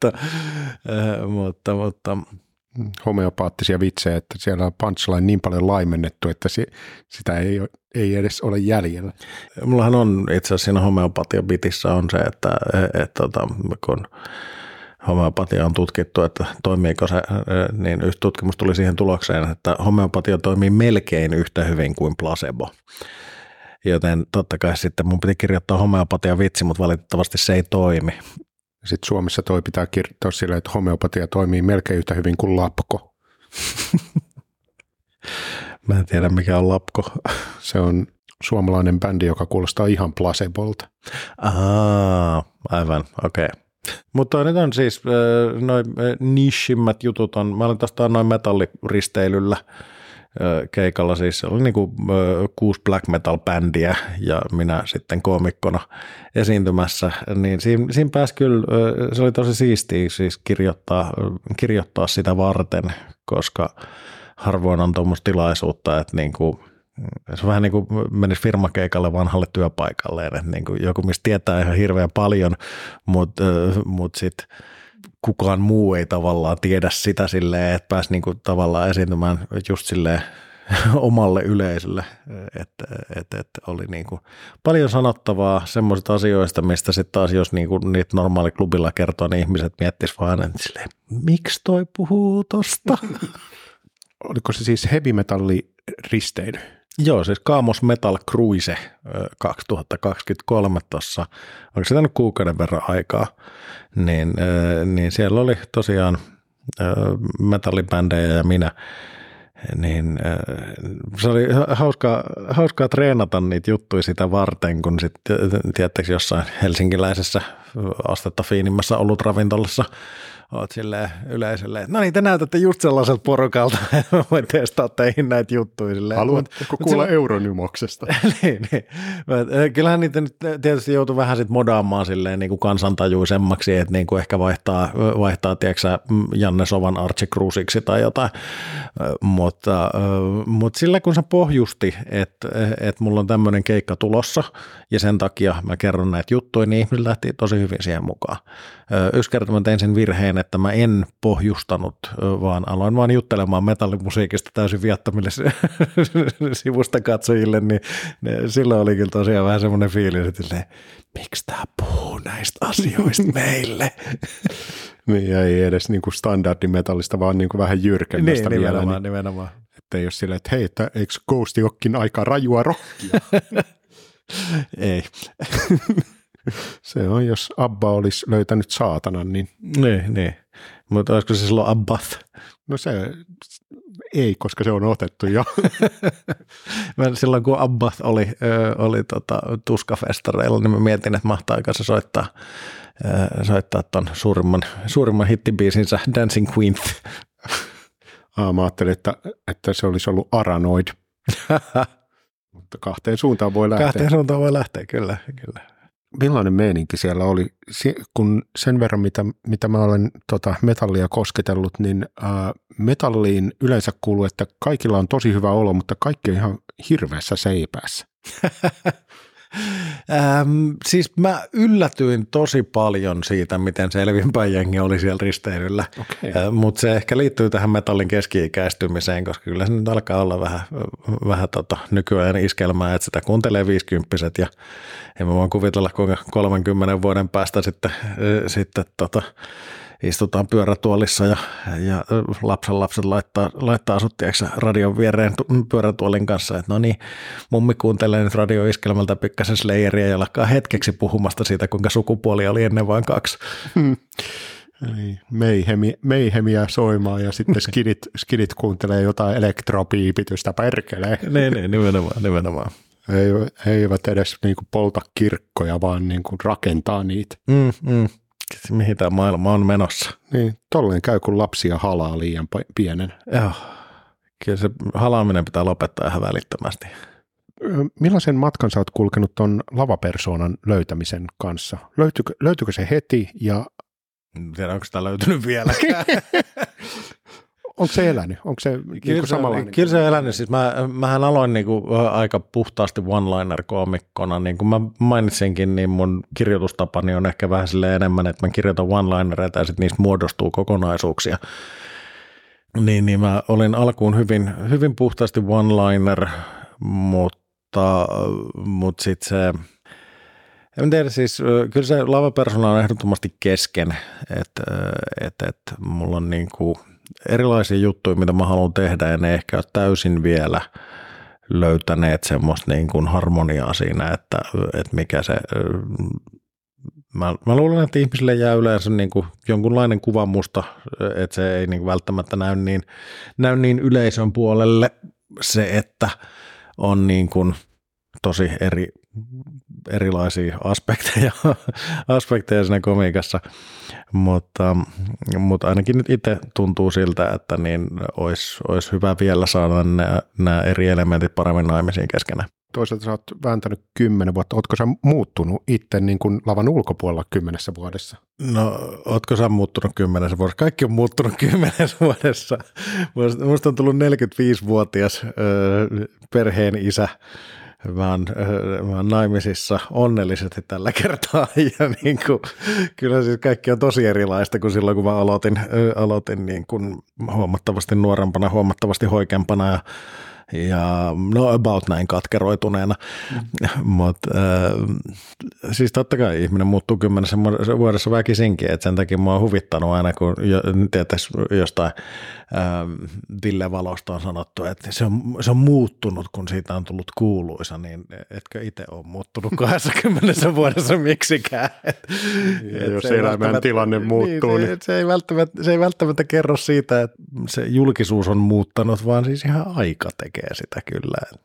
mutta homeopaattisia vitsejä, että siellä on punchline niin paljon laimennettu, että sitä ei edes ole jäljellä. Mullahan on itse asiassa siinä homeopatia-bitissä on se, että kun homeopatia on tutkittu, että toimiiko se, niin yksi tutkimus tuli siihen tulokseen, että homeopatia toimii melkein yhtä hyvin kuin placebo. Joten totta kai sitten mun piti kirjoittaa homeopatia-vitsi, mutta valitettavasti se ei toimi. Sitten Suomessa pitää kirjoittaa sillä, että homeopatia toimii melkein yhtä hyvin kuin Lapko. Mä en tiedä, mikä on Lapko. Se on suomalainen bändi, joka kuulostaa ihan placebolta. Aivan, okei. Okay. Mutta nyt on siis noin nishimmät jutut on, mä olin tuosta noin metalliristeilyllä keikalla, siis se oli niinku 6 black metal bändiä ja minä sitten koomikkona esiintymässä, niin siinä pääsi kyllä, se oli tosi siistiä siis kirjoittaa sitä varten, koska harvoin on tuommoista tilaisuutta, että niinku, se vähän niin kuin menisi firmakeikalle vanhalle työpaikalleen, että niin kuin joku, mistä tietää ihan hirveän paljon, mutta sitten kukaan muu ei tavallaan tiedä sitä silleen, että pääsi niin kuin tavallaan esiintymään just silleen omalle yleisölle, että oli niin kuin paljon sanottavaa semmoisista asioista, mistä sitten taas jos niin kuin niitä normaali klubilla kertoo, niin ihmiset miettisivät vaan, että silleen, miksi toi puhuu tosta? Oliko se siis heavy metalli risteily? Joo, siis Kaamos Metal Cruise 2023 tuossa, onko se tänne kuukauden verran aikaa, niin siellä oli tosiaan metallibändejä ja minä, niin se oli hauskaa treenata niitä juttuja sitä varten, kun sitten tiettäks jossain helsinkiläisessä astetta fiinimmässä olutravintolassa oot silleen yleisölle, että no niin, te näytätte just sellaiselta porukalta, että mä voin testaa teihin näitä juttuja. Haluatko kuulla Euronymoksesta? niin. Kyllähän niitä nyt tietysti joutui vähän sit modaamaan silleen niin kuin kansantajuisemmaksi, että niin kuin ehkä vaihtaa tiedätkö Janne Sovan Archie Cruisiksi tai jotain, mutta sillä kun se pohjusti, että mulla on tämmöinen keikka tulossa ja sen takia mä kerron näitä juttuja, niin ihmiset lähti tosi hyvin siihen mukaan. Yksi kerta mä tein sen virheen, että mä en pohjustanut, vaan aloin vaan juttelemaan metallimusiikista täysin viattomille sivusta katsojille, niin silloin oli kyllä tosiaan vähän semmoinen fiilis, että miksi tää puhuu näistä asioista meille? Niin, ei edes niin kuin standardimetallista, vaan niin kuin vähän jyrkemmästä niin, vielä. Nimenomaan. Että ei ole silleen, että hei, eikö Ghosti olekin aika rajua rockia? Ei. Se on, jos Abba olisi löytänyt saatanan, niin... Niin. Mutta olisiko se silloin Abbath? No se ei, koska se on otettu jo. Silloin kun Abbath oli tuskafestareilla, niin mä mietin, että mahtaako se soittaa ton suurimman hittibiisinsä Dancing Queen. Mä ajattelin, että se olisi ollut Aranoid. Mutta kahteen suuntaan voi lähteä. Kyllä. Millainen meininki siellä oli? Kun sen verran, mitä mä olen metallia kosketellut, niin metalliin yleensä kuuluu, että kaikilla on tosi hyvä olo, mutta kaikki on ihan hirveässä seipäässä. Siis mä yllätyin tosi paljon siitä, miten selvinpäin jengi oli siellä risteilyllä, mutta se ehkä liittyy tähän metallin keski-ikäistymiseen, koska kyllä se nyt alkaa olla vähän nykyään iskelmää, että sitä kuuntelee 50-vuotiaat ja en mä voin kuvitella, kuinka 30 vuoden päästä sitten istutaan pyörätuolissa ja lapset laittaa asut radion viereen pyörätuolin kanssa, että no niin, mummi kuuntelee nyt radioiskelmältä pikkasen Slayeria ja lakkaa hetkeksi puhumasta siitä, kuinka sukupuoli oli ennen vain 2. Eli meihemiä soimaan ja sitten skidit kuuntelee jotain elektropiipitystä perkelee. Niin, nimenomaan. Eivät edes niinku polta kirkkoja, vaan niinku rakentaa niitä. Mihin tämä maailma on menossa. Niin, tolleen käy, kun lapsia halaa liian pienen. Joo, kyllä se halaaminen pitää lopettaa ihan välittömästi. Millaisen matkan sä oot kulkenut ton lavapersoonan löytämisen kanssa? Löytyykö se heti ja... En tiedä, onko sitä löytynyt vieläkään. Onko se elänyt? Onko se niinku samanlainen? Kyllä se elänyt. Siis mähän aloin niinku aika puhtaasti one-liner-koomikkona. Niin kuin mä mainitsinkin, niin mun kirjoitustapani on ehkä vähän silleen enemmän, että mä kirjoitan one-linereita ja sitten niistä muodostuu kokonaisuuksia. Niin mä olin alkuun hyvin puhtaasti one-liner, mutta sitten se... En tiedä, siis kyllä se lavapersona on ehdottomasti kesken, että mulla on niinku erilaisia juttuja, mitä mä haluan tehdä, ja ne ehkä ole täysin vielä löytäneet semmoista niin kuin harmoniaa siinä, että mikä se... Mä luulen, että ihmisille jää yleensä niin kuin jonkunlainen kuva musta, että se ei niin kuin välttämättä näy niin yleisön puolelle se, että on niin kuin tosi erilaisia aspekteja siinä komiikassa, mutta ainakin nyt itse tuntuu siltä, että niin olisi hyvä vielä saada nämä eri elementit paremmin naimisiin keskenään. Toisaalta sä oot vääntänyt 10 vuotta. Ootko sä muuttunut itse niin kuin lavan ulkopuolella 10 vuodessa? No, ootko sä muuttunut 10 vuodessa? Kaikki on muuttunut 10 vuodessa. Musta on tullut 45-vuotias perheen isä. Mä oon naimisissa onnellisesti tällä kertaa ja niin kuin, kyllä siis kaikki on tosi erilaista kuin silloin, kun mä aloitin niin kuin huomattavasti nuorempana, huomattavasti hoikempana ja no about näin katkeroituneena, mutta siis totta kai ihminen muuttuu 10 vuodessa väkisinkin, että sen takia mua on huvittanut aina, kun jostain Ville-valosta on sanottu, että se on muuttunut, kun siitä on tullut kuuluisa, niin etkö itse ole muuttunut 20 vuodessa miksikään. Jos elämän tilanne muuttuu. Niin se ei välttämättä kerro siitä, että se julkisuus on muuttanut, vaan siis ihan aika tekee sitä kyllä.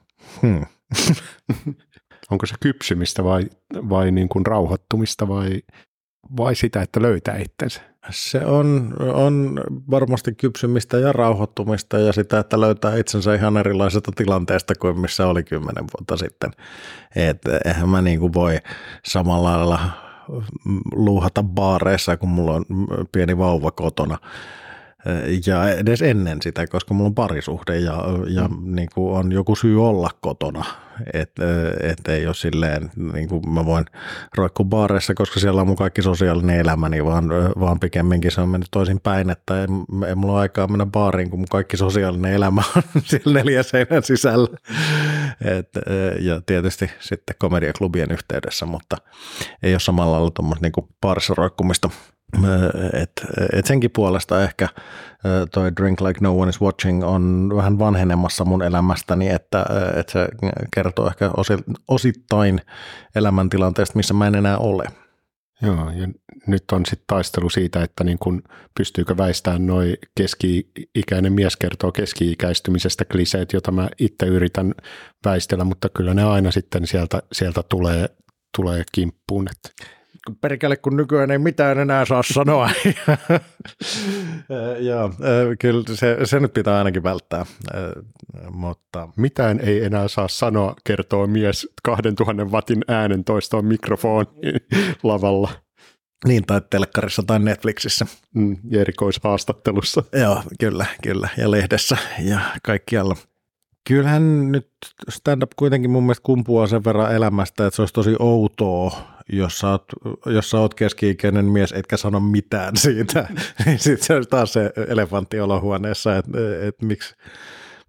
Onko se kypsymistä vai niin kuin rauhoittumista vai sitä, että löytää itsensä? Se on varmasti kypsymistä ja rauhoittumista ja sitä, että löytää itsensä ihan erilaisesta tilanteesta kuin missä oli 10 vuotta sitten. Että eihän mä niin kuin voi samalla lailla luuhata baareissa, kun mulla on pieni vauva kotona. Ja edes ennen sitä, koska mulla on parisuhde ja niin kuin on joku syy olla kotona, että ei ole silleen, niin kuin mä voin roikkua baareissa, koska siellä on mun kaikki sosiaalinen elämäni, vaan pikemminkin se on mennyt toisin päin, että ei mulla ole aikaa mennä baariin, kun mun kaikki sosiaalinen elämä on siellä 4 seinän sisällä. Ja tietysti sitten komediaklubien yhteydessä, mutta ei ole samalla lailla tuommoista niin kuin baarissa roikkumista. Et senkin puolesta ehkä toi Drink Like No One Is Watching on vähän vanhenemassa mun elämästäni, että se kertoo ehkä osittain elämäntilanteesta, missä mä en enää ole. Joo, ja nyt on sitten taistelu siitä, että niin kun pystyykö väistämään noi keski-ikäinen mies kertoo keski-ikäistymisestä kliseet, jota mä itse yritän väistellä, mutta kyllä ne aina sitten sieltä tulee kimppuun. Perkele, kun nykyään ei mitään enää saa sanoa. Joo, kyllä se nyt pitää ainakin välttää. Mutta mitään ei enää saa sanoa, kertoo mies 2000 wattin äänentoistoon mikrofoni lavalla. Niin, tai telkkarissa tai Netflixissä. Ja erikoishaastattelussa. Joo, kyllä. Ja lehdessä ja kaikkialla. Kyllähän nyt stand-up kuitenkin mun mielestä kumpuaa sen verran elämästä, että se olisi tosi outoa, jos sä oot keski-ikäinen mies, etkä sano mitään siitä. Sitten se olisi taas se elefantti olohuoneessa, että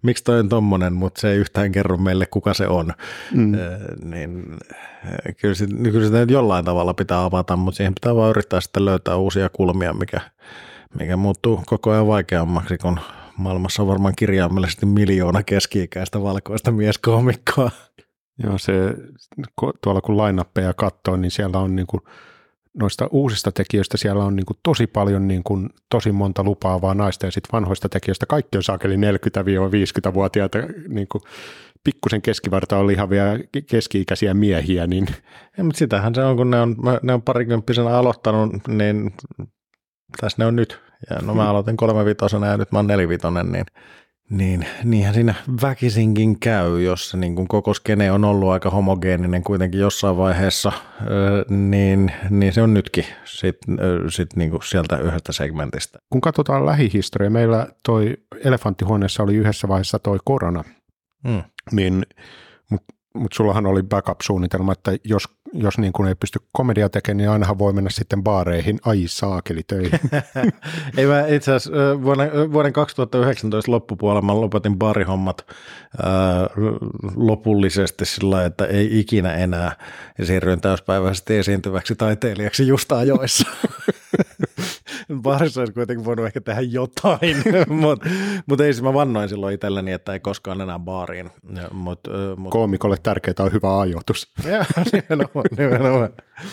miksi toi on tommonen, mutta se ei yhtään kerro meille, kuka se on. Niin kyllä sitä jollain tavalla pitää avata, mutta siihen pitää vaan yrittää sitten löytää uusia kulmia, mikä muuttuu koko ajan vaikeammaksi, kun maailmassa on varmaan kirjaimellisesti 1 miljoona keski-ikäistä valkoista mieskoomikkoa. Joo, tuolla kun line-uppeja katsoo, niin siellä on niin kuin, noista uusista tekijöistä siellä on niin kuin tosi paljon niin kuin, tosi monta lupaavaa naista ja sitten vanhoista tekijöistä kaikki on saakeli 40-50-vuotiaita niin kuin pikkusen keskivarta on lihavia keski-ikäisiä miehiä. Niin. Ja, mutta sitähän se on, kun ne on parikymppisenä aloittanut, niin tässä ne on nyt. Ja no mä aloitin 3-5 ja nyt mä oon 4-5, niin niinhän siinä väkisinkin käy, jos se niin kuin koko skene on ollut aika homogeeninen kuitenkin jossain vaiheessa, niin se on nytkin sit niin kuin sieltä yhdestä segmentistä. Kun katsotaan lähihistoriaa, meillä toi Elefanttihuoneessa oli yhdessä vaiheessa toi korona, niin, mutta sullahan oli backup-suunnitelma, että jos niin kuin ei pysty komedia tekemään, niin ainahan voi mennä sitten baareihin, ai saakeli töihin. Ei mä itse asiassa vuoden 2019 loppupuolella mä lopetin baarihommat lopullisesti sillä, että ei ikinä enää, ja siirryin täyspäiväisesti esiintyväksi taiteilijaksi just ajoissa. Baarissa olisi kuitenkin voinut ehkä tehdä jotain, mutta ei mä vannoin silloin itselleni, että ei koskaan enää baariin. Koomikolle tärkeää on hyvä ajoitus. Nimenomaan.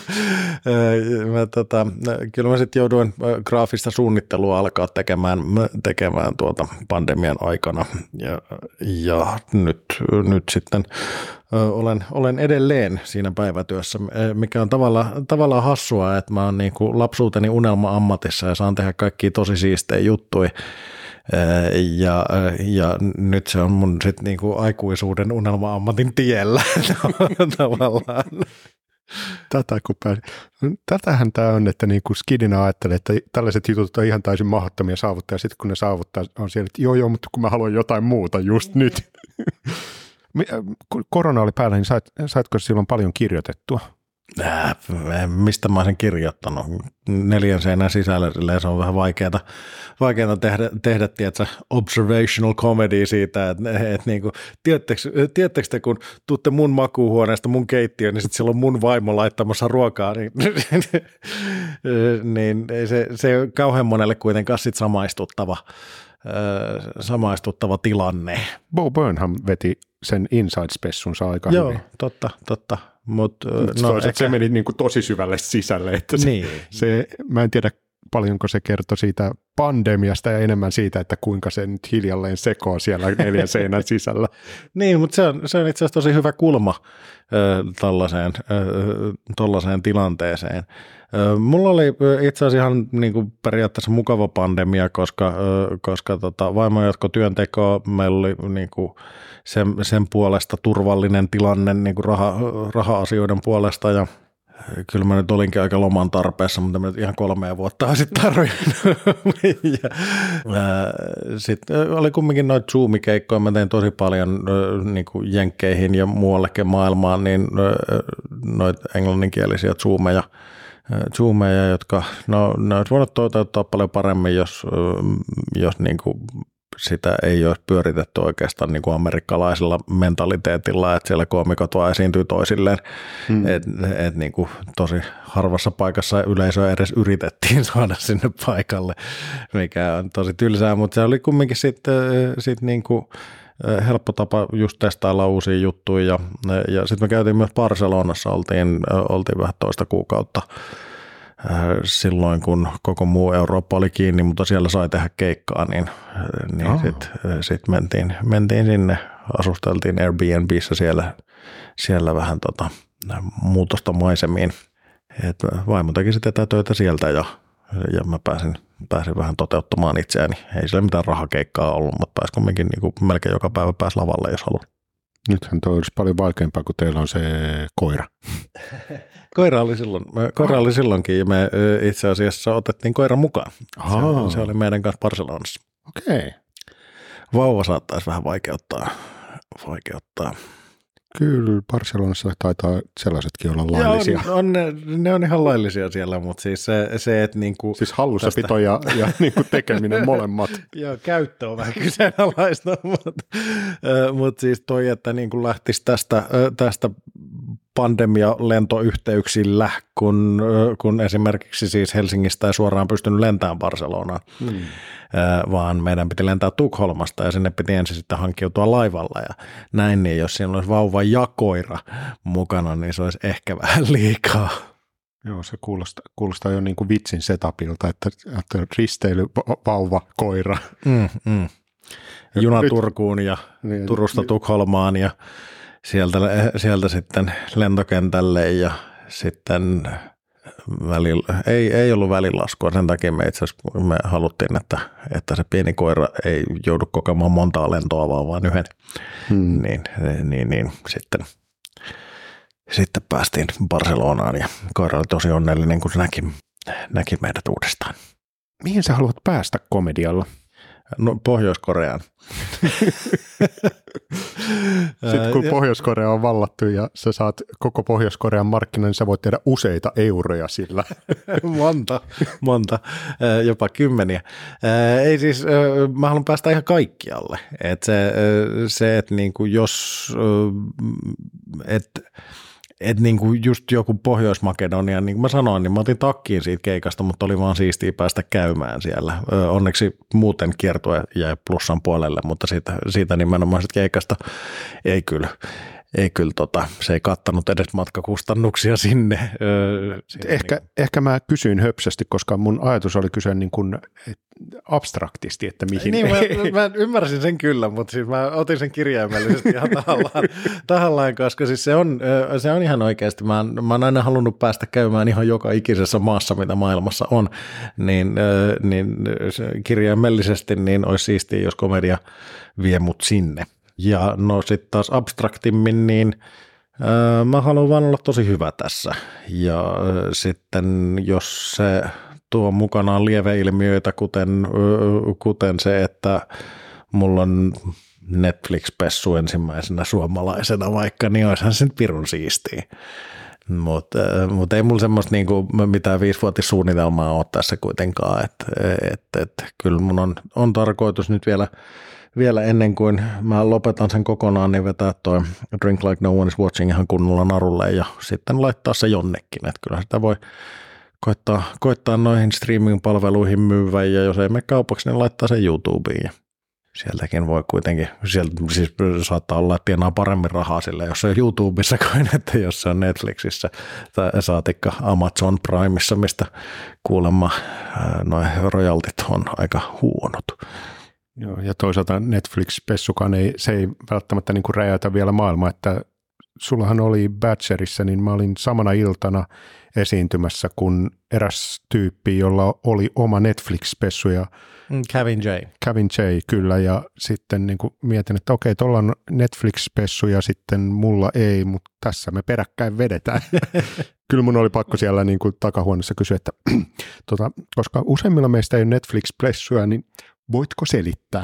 Kyllä mä sitten jouduin graafista suunnittelua alkaa tekemään pandemian aikana ja nyt sitten olen edelleen siinä päivätyössä, mikä on tavallaan hassua, että mä oon niin kuin lapsuuteni unelma-ammatissa ja saan tehdä kaikkia tosi siistejä juttuja. Ja nyt se on mun sit niin kuin aikuisuuden unelma-ammatin tiellä tavallaan. Tätähän tämä on, että niin kuin skidinä ajattelee, että tällaiset jutut on ihan täysin mahdottomia saavuttaa, ja sitten kun ne saavuttaa, on siellä, että joo, mutta kun mä haluan jotain muuta just nyt. Kun korona oli päällä, niin saitko silloin paljon kirjoitettua? Mistä mä olisin kirjoittanut? 4 seinän sisällä se on vähän vaikeaa tehdä tiedätkö, observational comedy siitä, että niinku, tiedättekö te, kun tuutte mun makuuhuoneesta mun keittiöön, niin sitten siellä on mun vaimo laittamassa ruokaa, niin se on kauhean monelle kuitenkaan sit samaistuttava tilanne. Bo Burnham veti sen Inside-spessunsa aika hyvin. Joo, totta. Se meni niin kuin tosi syvälle sisälle. Että niin. Mä en tiedä paljonko se kertoi siitä pandemiasta ja enemmän siitä, että kuinka se nyt hiljalleen sekoo siellä 4 seinän sisällä. Niin, mutta se on itse asiassa tosi hyvä kulma tollaiseen tilanteeseen. Mulla oli itse asiassa ihan niin kuin periaatteessa mukava pandemia, koska vaimo jatkoi työntekoa, meillä oli niin kuin sen puolesta turvallinen tilanne niin kuin raha-asioiden puolesta ja kyllä mä nyt olinkin aika loman tarpeessa, mutta mä nyt ihan 3 vuotta olisin tarvinnut. Sitten oli kumminkin noita Zoom-keikkoja, mä tein tosi paljon niin kuin jenkkeihin ja muuallekin maailmaan, niin noita englanninkielisiä Zoomeja, jotka ne olisi voinut toteuttaa paljon paremmin, jos niin kuin sitä ei olisi pyöritetty oikeastaan niin kuin amerikkalaisella mentaliteetilla, että siellä koomikot vaan esiintyy toisilleen. Et niin kuin tosi harvassa paikassa yleisöä edes yritettiin saada sinne paikalle, mikä on tosi tylsää, mutta se oli kumminkin sitten niin kuin helppo tapa just testailla uusia juttuja ja sitten me käytiin myös Barcelonassa, oltiin vähän toista kuukautta silloin, kun koko muu Eurooppa oli kiinni, mutta siellä sai tehdä keikkaa, niin sitten mentiin sinne, asusteltiin Airbnbissä siellä vähän muutosta maisemiin. Et vaimo teki sitten etätöitä sieltä ja mä pääsin vähän toteuttamaan itseäni. Ei sillä mitään rahakeikkaa ollut, mutta pääsi kumminkin niin kuin melkein joka päivä pääsi lavalle, jos haluaa. Nythän toi olisi paljon vaikeampaa, kun teillä on se koira. Koira oli silloinkin ja me itse asiassa otettiin koira mukaan. Se oli meidän kanssa Barcelonassa. Okei. Vauva saattaisi vähän vaikeuttaa. Kyllä, Barcelonassa taitaa sellaisetkin olla laillisia. Ne on ihan laillisia siellä, mutta siis se että niinku... Siis hallussapito ja niinku tekeminen molemmat. Joo, käyttö on vähän kyseenalaista, mutta siis toi, että niinku lähtisi tästä pandemia-lentoyhteyksillä, kun esimerkiksi siis Helsingistä ei suoraan pystynyt lentämään Barcelonaan, vaan meidän piti lentää Tukholmasta ja sinne piti ensin sitten hankkiutua laivalla ja näin, niin jos siinä olisi vauva ja koira mukana, niin se olisi ehkä vähän liikaa. Joo, se kuulostaa jo niin kuin vitsin setupilta, että risteily, vauva, koira. Juna Turkuun ja niin, Turusta Tukholmaan ja sieltä sitten lentokentälle ja sitten ei ollut välilaskua, sen takia me itse asiassa me haluttiin, että se pieni koira ei joudu kokemaan montaa lentoa, vaan yhden. Niin sitten päästiin Barcelonaan ja koira oli tosi onnellinen, kun se näki meidät uudestaan. Mihin sä haluat päästä komedialla? No Pohjois-Koreaan. Sitten kun Pohjois-Korea on vallattu ja sä saat koko Pohjois-Korean markkinan, niin sä voit tehdä useita euroja sillä. monta, jopa 10. Ei siis, mä haluan päästä ihan kaikkialle. Että se että niinku jos, että niinku just joku Pohjois-Makedonia, niin kuin mä sanoin, niin mä otin takkiin siitä keikasta, mutta oli vaan siistiä päästä käymään siellä. Onneksi muuten kiertue jäi plussan puolelle, mutta siitä nimenomaisesta keikasta ei kyllä se ei kattanut edes matkakustannuksia sinne. Ehkä mä kysyin höpsästi, koska mun ajatus oli kysyä niin kuin abstraktisti, että mihin. Niin, mä ymmärsin sen kyllä, mutta siis mä otin sen kirjaimellisesti ihan tahallaan, koska siis se on ihan oikeasti. Mä oon aina halunnut päästä käymään ihan joka ikisessä maassa, mitä maailmassa on, niin kirjaimellisesti niin olisi siistiä, jos komedia vie mut sinne. Ja no sitten taas abstraktimmin, niin mä haluan vaan olla tosi hyvä tässä. Ja sitten jos se tuo mukanaan lieveilmiöitä, kuten se, että mulla on Netflix-pessu ensimmäisenä suomalaisena vaikka, niin olisihan se nyt pirun siistiä. Mutta ei mulla semmoista niinku mitään 5-vuotissuunnitelmaa ole tässä kuitenkaan. Että kyllä mun on tarkoitus nyt vielä ennen kuin mä lopetan sen kokonaan, niin vetää toi Drink Like No One Is Watching ihan kunnolla narulle ja sitten laittaa se jonnekin. Että kyllä sitä voi koittaa noihin streaming-palveluihin myyvä ja jos ei mene kaupaksi, niin laittaa sen YouTubeen. Ja sieltäkin voi kuitenkin, siis saattaa olla, että tienaa paremmin rahaa sillä, jos se on YouTubessa kuin että jos se on Netflixissä tai saatikka Amazon Primeissa, mistä kuulemma noi royaltit on aika huonot. Joo, ja toisaalta Netflix-pessukaan ei välttämättä niin kuin räjäytä vielä maailmaa, että sullahan oli Badgerissa, niin mä olin samana iltana esiintymässä kuin eräs tyyppi, jolla oli oma Netflix-pessu. Ja Kevin J, kyllä, ja sitten niin kuin mietin, että okei, tuolla on Netflix-pessu ja sitten mulla ei, mutta tässä me peräkkäin vedetään. Kyllä mun oli pakko siellä niin kuin takahuoneessa kysyä, että koska useimmilla meistä ei ole Netflix-pessuja, niin voitko selittää?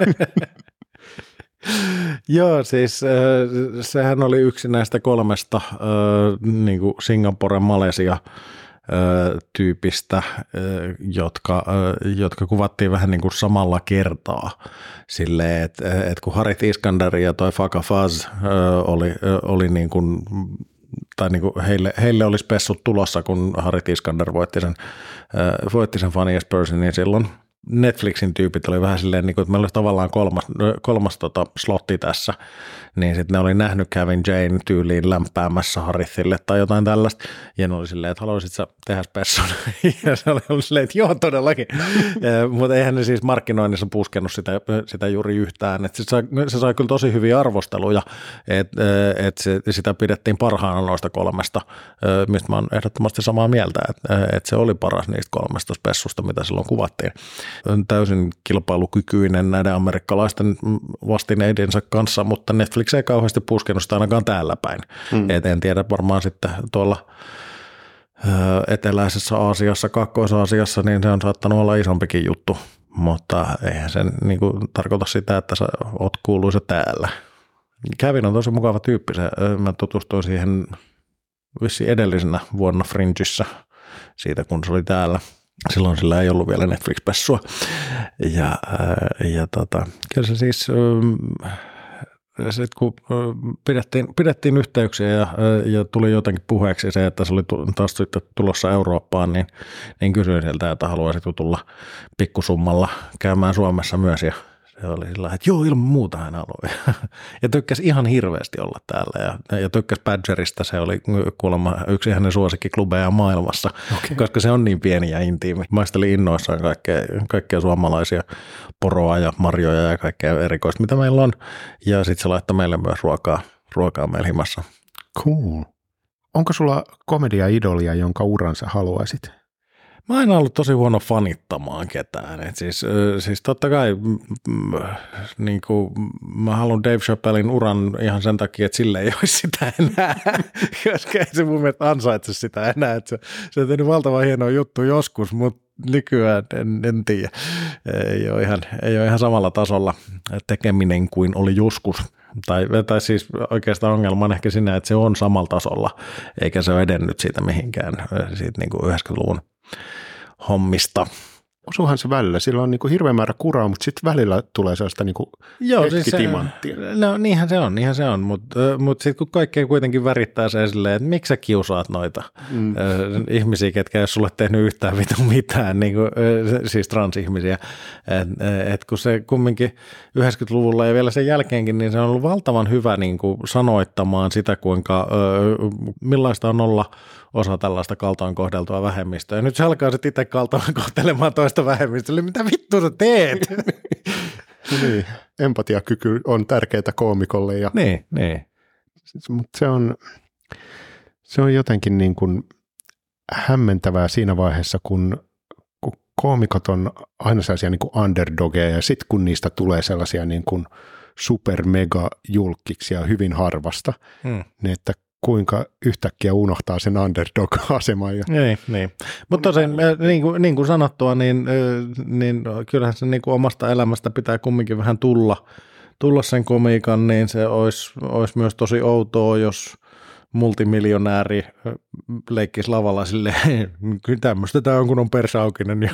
Joo, siis sehän oli yksi näistä 3 niin kuin Singapore, Malesia tyypistä, jotka kuvattiin vähän niin kuin samalla kertaa silleen, että kun Harit Iskander ja toi Faka Faz oli niin kuin, tai niin kuin heille olisi pessut tulossa, kun Harit Iskander voitti sen Funniest Person, niin silloin Netflixin tyypit oli vähän silleen, että meillä olisi tavallaan kolmas slotti tässä, niin sitten ne oli nähnyt Kevin Jane tyyliin lämpäämässä Harithille tai jotain tällaista, ja ne oli silleen, että haluaisit sä tehdä pessun, ja se oli silleen, että joo todellakin, mutta eihän ne siis markkinoinnissa puskenut sitä juuri yhtään, että se sai kyllä tosi hyviä arvosteluja, että sitä pidettiin parhaana noista 3, mistä mä oon ehdottomasti samaa mieltä, että se oli paras niistä 3 pessusta, mitä silloin kuvattiin. Täysin kilpailukykyinen näiden amerikkalaisten vastineidensä kanssa, mutta Netflix ei kauheasti puskenut sitä ainakaan täällä päin. En tiedä, varmaan sitten tuolla eteläisessä Aasiassa, Kaakkois-Aasiassa, niin se on saattanut olla isompikin juttu, mutta eihän se niin kuin tarkoita sitä, että sä oot kuuluisa täällä. Kevin on tosi mukava tyyppi. Mä tutustuin siihen vissiin edellisenä vuonna Fringissä siitä, kun se oli täällä. Silloin sillä ei ollut vielä Netflix-pessua. Ja kyllä se siis, sit kun pidettiin yhteyksiä ja tuli jotenkin puheeksi se, että se oli taas sitten tulossa Eurooppaan, niin kysyin sieltä, että haluaisitko tulla pikkusummalla käymään Suomessa myös. Ja se oli sillä että joo, ilman muuta hän haluaa. Ja tykkäsi ihan hirveästi olla täällä. Ja tykkäsi Badgerista, se oli kuulemma yksi hänen suosikkiklubeja maailmassa, koska se on niin pieni ja intiimi. Maisteli innoissaan kaikkea suomalaisia poroa ja marjoja ja kaikkea erikoista, mitä meillä on. Ja sitten se laittoi meille myös ruokaa meillä himassa. Cool. Onko sulla komedia-idolia, jonka uran sä haluaisit? Mä oon aina ollut tosi huono fanittamaan ketään. Et siis totta kai niin kuin, mä haluan Dave Chappellin uran ihan sen takia, että sille ei olisi sitä enää, koska ei se mun mielestä ansaitse sitä enää. Se on tehnyt valtavan hienoa juttu joskus, mutta nykyään en tiedä. Ei ole ihan samalla tasolla tekeminen kuin oli joskus. Tai siis oikeastaan ongelma on ehkä siinä, että se on samalla tasolla, eikä se ole edennyt siitä mihinkään siitä niin kuin 90-luvun hommista. Osuuhan se välillä. Sillä on niin kuin hirveä määrä kuraa, mutta sitten välillä tulee sellaista niin kuin hetkitimanttia. No niinhän se on, mutta sitten kun kaikkea kuitenkin värittää se silleen, että miksi sä kiusaat noita ihmisiä, ketkä ei ole sulle tehnyt yhtään mitään, niin kuin, siis transihmisiä. Et kun se kumminkin 90-luvulla ja vielä sen jälkeenkin, niin se on ollut valtavan hyvä niin kuin sanoittamaan sitä, kuinka millaista on olla osa tällaista kaltoin kohdeltua vähemmistöä. Ja nyt se alkaa sitten itse kaltoin kohtelemaan toista vähemmistöä. Eli mitä vittua sä teet? Niin, empatiakyky on tärkeää koomikolle. Ja niin. Mutta se on jotenkin niin kuin hämmentävää siinä vaiheessa, kun koomikot on aina sellaisia niin kuin underdogeja, ja sitten kun niistä tulee sellaisia niin kuin super mega julkkiksi ja hyvin harvasta, niin että kuinka yhtäkkiä unohtaa sen underdog-aseman. Niin. Mutta tosiaan, niin kuin sanottua, niin kyllähän se niin kuin omasta elämästä pitää kumminkin vähän tulla sen komiikan, niin se olisi myös tosi outoa, jos multimiljonääri leikkisi lavalla silleen, kyllä tämmöistä tämä on, kun on persaukinen.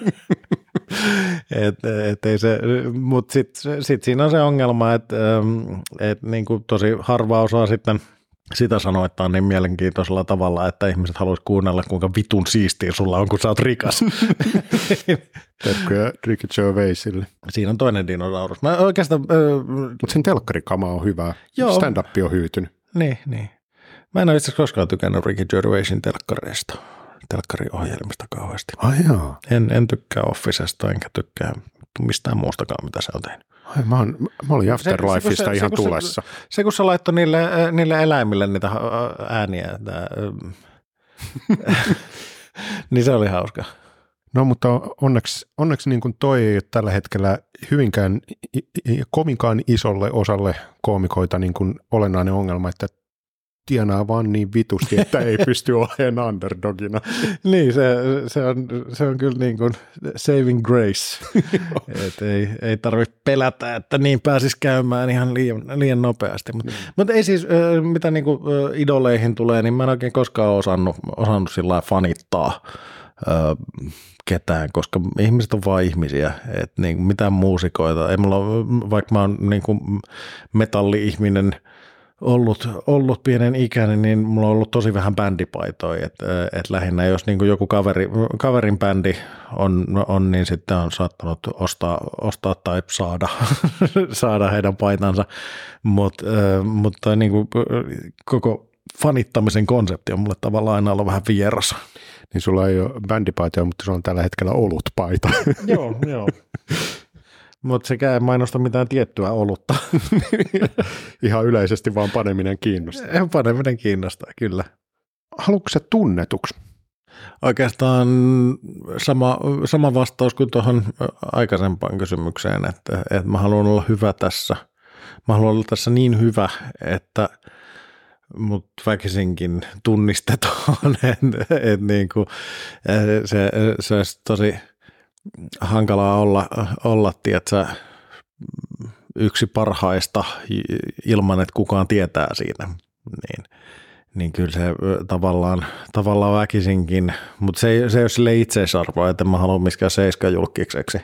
Mutta sitten siinä on se ongelma, että niin kuin tosi harva osaa sitten sitä sanoittaa niin mielenkiintoisella tavalla, että ihmiset haluaisi kuunnella, kuinka vitun siistiä sulla on, kun sä oot rikas. Terkkuja Ricky Gervaisille. Siinä on toinen dinosaurus. Mä oikeastaan... Mutta sen telkkarikama on hyvä. Stand-up on hyytynyt. Niin. Mä en ole itse asiassa koskaan tykännyt Ricky Gervaisin telkkariohjelmista kauheasti. Jaa. En tykkää Officesta, enkä tykkää mistään muustakaan, mitä se on tehnyt. Mä olin Afterlifeista ihan tulessa. Se, kun sä laittoi niille eläimille niitä ääniä, niin se oli hauska. No, mutta onneksi niin kuin toi ei ole tällä hetkellä hyvinkään kovinkaan isolle osalle koomikoita niin kuin olennainen ongelma, että tienaa vaan niin vitusti, että ei pysty olemaan underdogina. Niin, se on kyllä niin kuin saving grace. ei tarvitse pelätä, että niin pääsisi käymään ihan liian nopeasti. Mutta ei siis, mitä niin kuin idoleihin tulee, niin mä en oikein koskaan osannut sillä lailla fanittaa ketään, koska ihmiset on vaan ihmisiä, että niin mitään muusikoita. Ei mulla ole, vaikka mä oon niin kuin metalli-ihminen ollut pienen ikäinen, niin mulla on ollut tosi vähän bändipaitoja, että lähinnä jos niin kuin joku kaverin bändi on, niin sitten on saattanut ostaa tai saada heidän paitansa, mutta niin kuin koko fanittamisen konsepti on mulle tavallaan aina ollut vähän vieras. Niin sulla ei ole bändipaitoja, mutta sulla on tällä hetkellä olutpaita. Joo. Mutta sekä ei mainosta mitään tiettyä olutta. Ihan yleisesti vaan paneminen kiinnostaa. Paneminen kiinnostaa, kyllä. Haluatko sä tunnetuksi? Oikeastaan sama vastaus kuin tuohon aikaisempaan kysymykseen, että mä haluan olla hyvä tässä. Mä haluan olla tässä niin hyvä, että mut väkisinkin tunnistetaan, että niinku, se olisi tosi hankalaa olla tiedätkö, yksi parhaista ilman, että kukaan tietää siitä, niin kyllä se tavallaan väkisinkin, mutta se ei ole sille itseisarvoa, että mä haluan miskään 7 julkikseksi.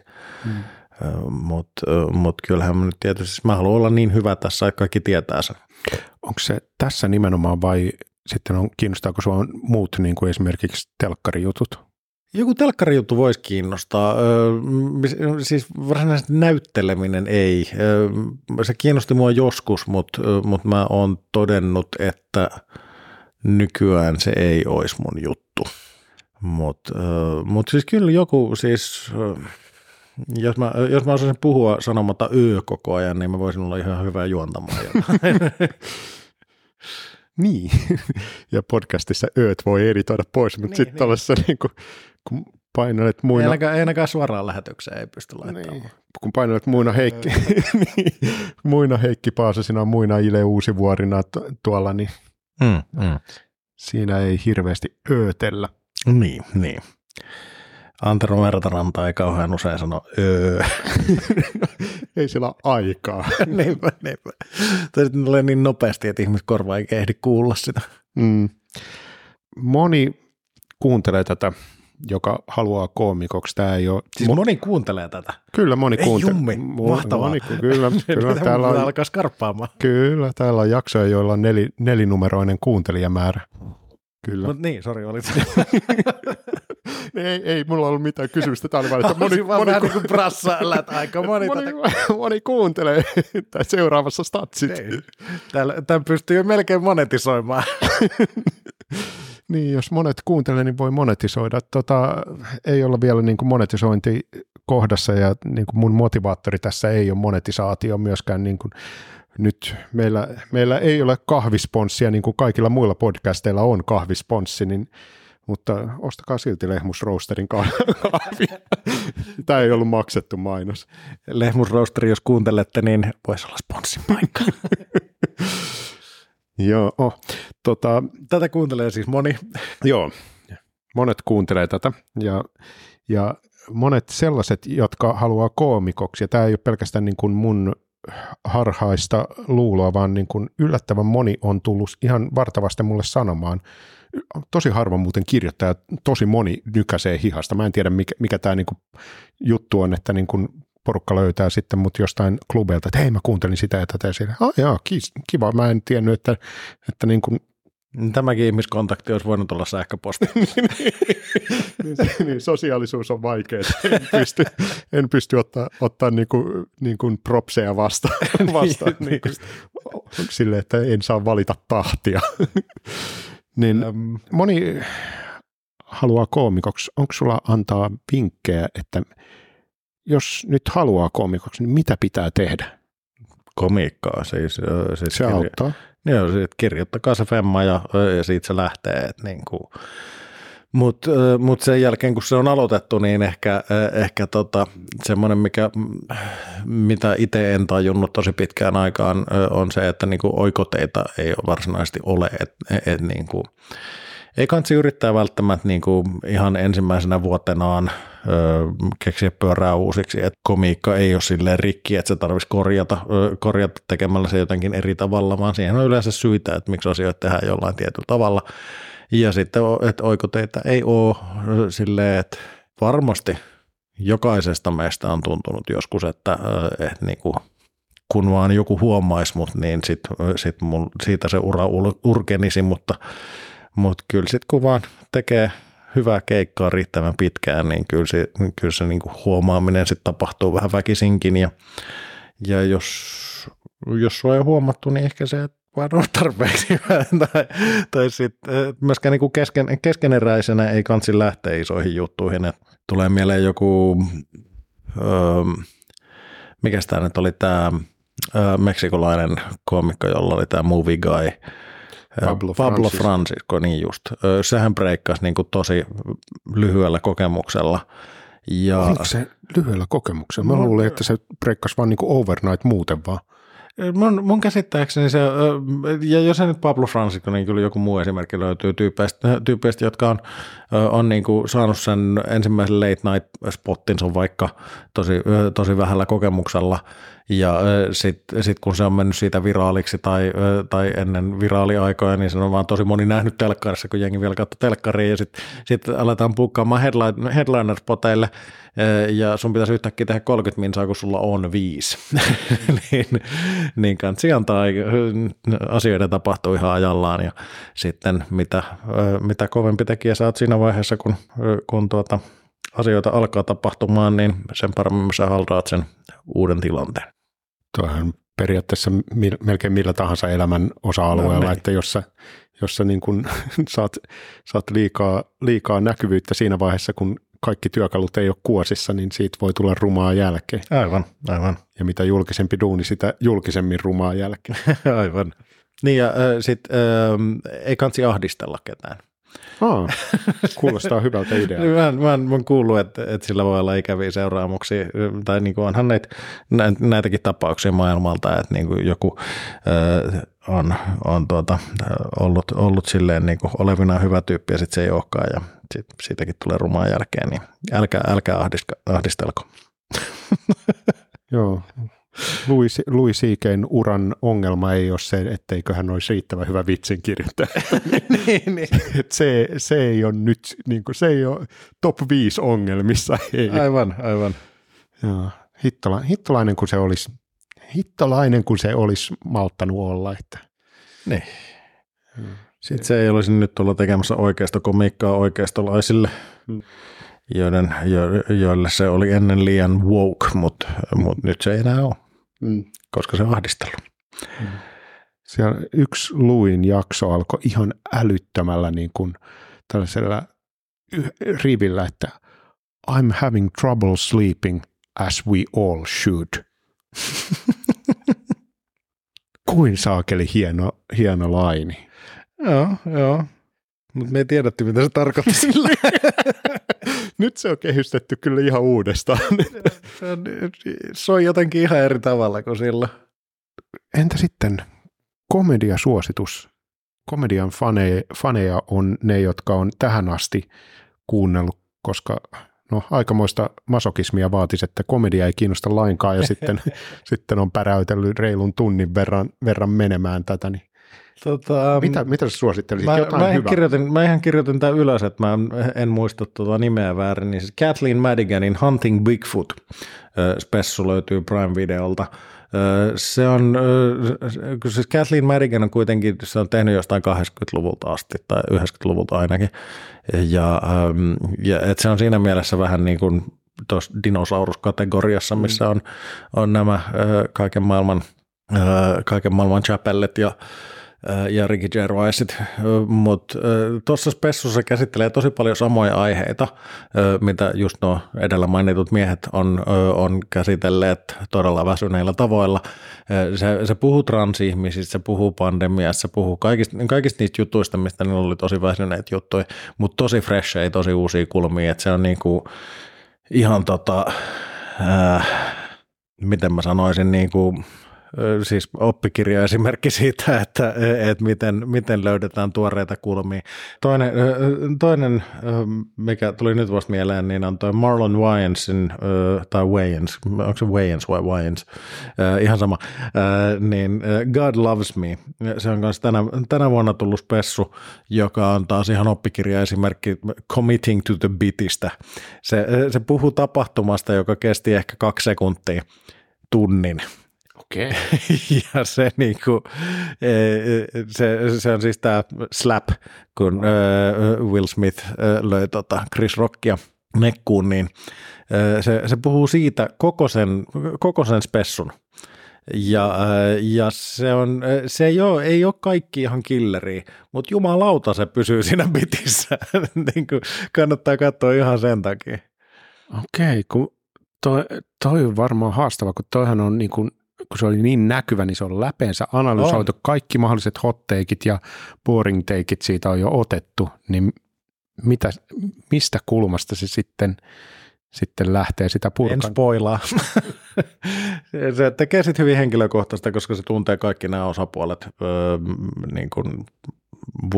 Mutta kyllähän mä nyt tietysti, mä haluan olla niin hyvä tässä, että kaikki tietää sen. Onko se tässä nimenomaan vai sitten kiinnostaako sinua muut niin kuin esimerkiksi telkkarijutut? Joku telkkarijuttu voisi kiinnostaa, siis varsinaisesti näytteleminen ei. Se kiinnosti mua joskus, mutta mä oon todennut, että nykyään se ei olisi mun juttu. Mutta siis kyllä joku siis... Jos mä osaisin puhua sanomatta koko ajan, niin mä voisin olla ihan hyvä juontamaan jotain. Niin, ja podcastissa voi editoida pois, mutta sitten tuollaisessa kun painoilet muina... Ei ainakaan suoraan lähetykseen ei pysty laittamaan. Niin, kun painoilet muina Heikki Paasasina, muina Ile Uusivuorina tuolla, niin siinä ei hirveästi öötellä. Niin. Antero Mertaranta ei kauhean usein sano Ei sillä ole aikaa. Niinpä. Tai sitten tulee niin nopeasti, että ihmiskorva ei ehdi kuulla sitä. Moni kuuntelee tätä, joka haluaa koomikoksi. Tämä ei ole... Siis moni kuuntelee tätä? Kyllä, moni kuuntelee. Ei jummi, mahtavaa. Kyllä täällä on, alkaa skarppaamaan. Kyllä, täällä on jaksoja, joilla on nelinumeroinen kuuntelijamäärä. Kyllä. Mutta niin, sori, olit se. Ei mulla ollut mitään kysymystä. Tämä oli vain, että moni vähän niin kuin brassailät aika moni kuuntelee tai seuraavassa statsit. Tämän pystyy jo melkein monetisoimaan. Niin, jos monet kuuntelee, niin voi monetisoida. Ei olla vielä niin kuin monetisointi kohdassa ja niin kuin mun motivaattori tässä ei ole monetisaatio myöskään niin kuin nyt meillä ei ole kahvisponssia, niin kuin kaikilla muilla podcasteilla on kahvisponssi, mutta ostakaa silti Lehmus Roasterin kahvia. Tämä ei ollut maksettu mainos. Lehmus Roasteri, jos kuuntelette, niin voisi olla sponssin paikka. Joo. Tätä kuuntelee siis moni. Joo, monet kuuntelee tätä ja monet sellaiset, jotka haluaa koomikoksi. Ja tämä ei ole pelkästään niin kuin mun harhaista luuloa, vaan niin kuin yllättävän moni on tullut ihan vartavasti mulle sanomaan. Tosi harva muuten kirjoittaja, tosi moni nykäisee hihasta. Mä en tiedä, mikä tämä niin kuin juttu on, että niin kuin porukka löytää sitten mut jostain klubeilta, että hei, mä kuuntelin sitä ja tätä ja siellä. Kiva, mä en tiennyt, että niin kuin tämäkin ihmiskontakti olisi voinut olla sähköposti. niin, sosiaalisuus on vaikeaa. En pysty ottaa niin kuin propseja vastaan niin silleen, että en saa valita tahtia. Niin, moni haluaa koomikoksi. Onko sulla antaa vinkkejä, että jos nyt haluaa koomikoksi, niin mitä pitää tehdä? Komiikkaa siis se auttaa. Joo, sitten kirjoittakaa se femma ja siitä se lähtee. Niinku. Mutta sen jälkeen, kun se on aloitettu, niin ehkä semmoinen, mitä itse en tajunnut tosi pitkään aikaan, on se, että niinku oikoteita ei ole varsinaisesti ole. Niinku, ei kansi yrittää välttämättä niinku ihan ensimmäisenä vuotenaan keksiä pyörää uusiksi, että komiikka ei ole silleen rikki, että se tarvitsisi korjata tekemällä se jotenkin eri tavalla, vaan siihen on yleensä syitä, että miksi asioita tehdään jollain tietyllä tavalla. Ja sitten, että oikoteita ei ole silleen, että varmasti jokaisesta meistä on tuntunut joskus, että niinku, kun vaan joku huomaisi mut, niin sit siitä se ura urkenisi, mutta kyllä sitten kun vaan tekee hyvää keikkaa riittävän pitkään, niin kyllä se niin kuin huomaaminen sitten tapahtuu vähän väkisinkin. Ja jos sua ei huomattu, niin ehkä se vaan on tarpeeksi hyvä. Tai sitten myöskään niin kuin keskeneräisenä ei kansi lähteä isoihin juttuihin. Et tulee mieleen joku, mikäs tämä nyt oli tämä meksikolainen koomikko, jolla oli tämä Movie Guy. Pablo Francisco, niin just. Sehän breikkasi niin kuin tosi lyhyellä kokemuksella. Oliko se lyhyellä kokemuksella? Mä luulen, että se breikkasi vaan niin kuin overnight muuten vaan. Mun käsittääkseni se, ja jos ei nyt Pablo Francisco, niin kyllä joku muu esimerkki löytyy tyypeistä, jotka on niin kuin saanut sen ensimmäisen late night spottinsa vaikka tosi vähällä kokemuksella, Ja sitten kun se on mennyt siitä viraaliksi tai ennen viraaliaikoja, niin se on vaan tosi moni nähnyt telkkarissa, kun jengi vielä katsoi telkkariin ja sitten aletaan puukkaamaan headliner-spoteille ja sun pitäisi yhtäkkiä tehdä 30 minsaa, kun sulla on 5. niin kansi antaa asioiden tapahtuu ihan ajallaan ja sitten mitä kovempi tekijä sä oot siinä vaiheessa, kun asioita alkaa tapahtumaan, niin sen paremmin sä halraat sen uuden tilanteen. Tuohan periaatteessa melkein millä tahansa elämän osa-alueella, että jos sä niin kun saat liikaa näkyvyyttä siinä vaiheessa, kun kaikki työkalut ei ole kuosissa, niin siitä voi tulla rumaa jälkeen. Aivan. Ja mitä julkisempi duuni, sitä julkisemmin rumaa jälkeen. Aivan. Niin ja sitten ei kansi ahdistella ketään. Kuulostaa hyvältä idealta. Mä oon kuullut, että sillä voi olla ikäviä seuraamuksia, tai niin kuin onhan näitäkin tapauksia maailmalta, että niin kuin joku on ollut silleen niin kuin olevinaan hyvä tyyppi ja sitten se ei olekaan ja siitäkin tulee rumaa jälkeen, niin älkää ahdistelko. Joo. Louis C.K.'n uran ongelma ei ole se, etteikö hän olisi riittävän hyvä vitsin kirjoittaja. niin. Se ei ole nyt, niin kuin, se ei ole top 5 ongelmissa. Ei. Aivan. Joo. Hittolainen kun se olisi malttanut olla. Että. Niin. Sitten se ei olisi nyt tulla tekemässä oikeasta komiikkaa oikeistolaisille, joille se oli ennen liian woke, mutta nyt se ei enää ole, koska se on ahdistellut. Siellä yksi Louisin jakso alkoi ihan älyttömällä niin kuin tällaisella rivillä, että I'm having trouble sleeping as we all should. Kuin saakeli hieno laini. Joo. Mutta me ei tiedetty, mitä se tarkoitti sillä. Nyt se on kehystetty kyllä ihan uudestaan. Se on jotenkin ihan eri tavalla kuin sillä. Entä sitten komediasuositus? Komedian faneja on ne, jotka on tähän asti kuunnellut, koska aikamoista masokismia vaatisi, että komedia ei kiinnosta lainkaan ja sitten on päräytellyt reilun tunnin verran menemään tätä, niin mitä sä suosittelisit? Mä ihan kirjoitin tämän ylös, että mä en muista nimeä väärin. Niin siis Kathleen Madiganin Hunting Bigfoot spessu löytyy Prime-videolta. Se on, siis Kathleen Madigan on kuitenkin, se on tehnyt jostain 80-luvulta asti tai 90-luvulta ainakin. Ja et se on siinä mielessä vähän niin kuin tuossa dinosauruskategoriassa, missä on nämä kaiken maailman Chappellet ja Ricky Gervaisit, mutta tuossa spessussa käsittelee tosi paljon samoja aiheita, mitä just nuo edellä mainitut miehet on käsitelleet todella väsyneillä tavoilla. Se puhuu transihmisistä, se puhuu pandemiasta, se puhuu kaikista niistä jutuista, mistä niillä oli tosi väsyneitä juttuja, mutta tosi freshejä, tosi uusia kulmia, että se on niinku ihan miten mä sanoisin, niinku siis oppikirja esimerkki siitä, että miten löydetään tuoreita kulmia. Toinen, mikä tuli nyt vasta mieleen, niin on toi Marlon Wayansin, tai Wayans, onko se Wayans vai Wayans, ihan sama, niin God Loves Me. Se on myös tänä vuonna tullut spessu, joka on taas ihan oppikirja esimerkki Committing to the Bitistä. Se puhuu tapahtumasta, joka kesti ehkä 2 sekuntia, tunnin. Okay. Ja se niinku, se on siis tämä slap, kun Will Smith löi Chris Rockia nekkuun, niin se puhuu siitä koko sen spessun. Ja se ei ole kaikki ihan killeri, mutta jumalauta se pysyy siinä bitissä. Niin kannattaa katsoa ihan sen takia. Okei, kun toi on varmaan haastava, kun toihan on niin kuin, kun se oli niin näkyvä, niin se on läpeensä analysoitu. Kaikki mahdolliset hot takeit ja boring takeit siitä on jo otettu, niin mistä kulmasta se sitten lähtee sitä purkaan? En spoilaa. Se tekee sitten hyvin henkilökohtaista, koska se tuntee kaikki nämä osapuolet niin kuin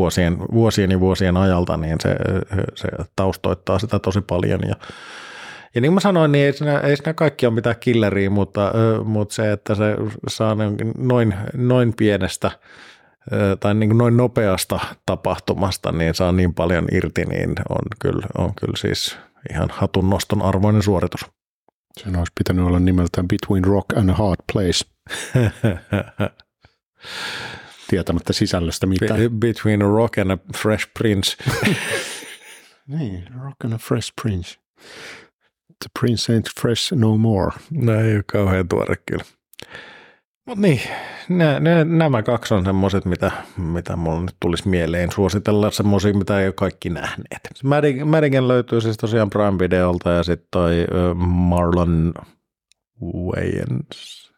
vuosien ja vuosien ajalta, niin se taustoittaa sitä tosi paljon Ja niin kuin mä sanoin, niin ei siinä kaikki ole mitään killeria, mutta se, että se saa noin pienestä tai niin kuin noin nopeasta tapahtumasta, niin saa niin paljon irti, niin on kyllä siis ihan hatunnoston arvoinen suoritus. Sen olisi pitänyt olla nimeltään Between Rock and a Hard Place. Tietämättä sisällöstä mitään. Between a Rock and a Fresh Prince. Niin, Rock and a Fresh Prince. The Prince ain't fresh no more. No ei ole kauhean tuore kyllä. Mutta niin, nämä kaksi on semmoiset, mitä mulla nyt tulisi mieleen suositella, semmoisia, mitä ei ole kaikki nähneet. Madigan löytyy siis tosiaan Prime Videolta ja sitten toi Marlon Wayans.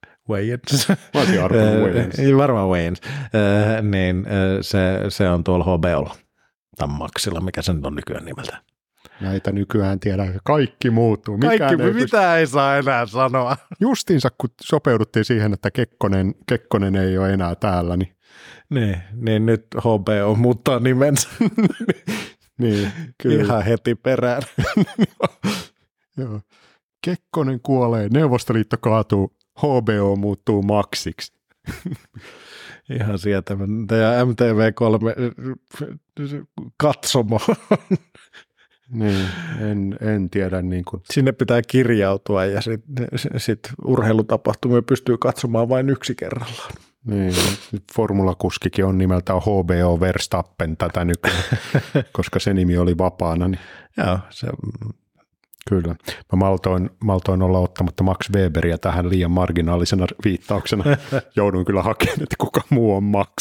Varmaan Wayans. Niin se on tuolla HBOlla tai Maxilla, mikä se nyt on nykyään nimeltä. Näitä nykyään tiedän, kaikki muuttuu. Mitä ei saa enää sanoa. Justiinsa, kun sopeuduttiin siihen, että Kekkonen ei ole enää täällä. Niin nyt HBO muuttaa nimensä. Niin, kyllä. Ihan heti perään. Joo. Kekkonen kuolee, Neuvostoliitto kaatuu, HBO muuttuu Maxiksi. Ihan sieltä. Ja MTV3 katsomo. Niin, en tiedä. Niin kuin. Sinne pitää kirjautua ja sit urheilutapahtumia pystyy katsomaan vain yksi kerrallaan. Niin, formulakuskikin on nimeltään HBO Verstappen tätä nykyään, koska se nimi oli vapaana. Niin. Joo, se... Kyllä. Mä maltoin olla ottamatta Max Weberia tähän liian marginaalisena viittauksena. Jouduin kyllä hakemaan, että kuka muu on Max.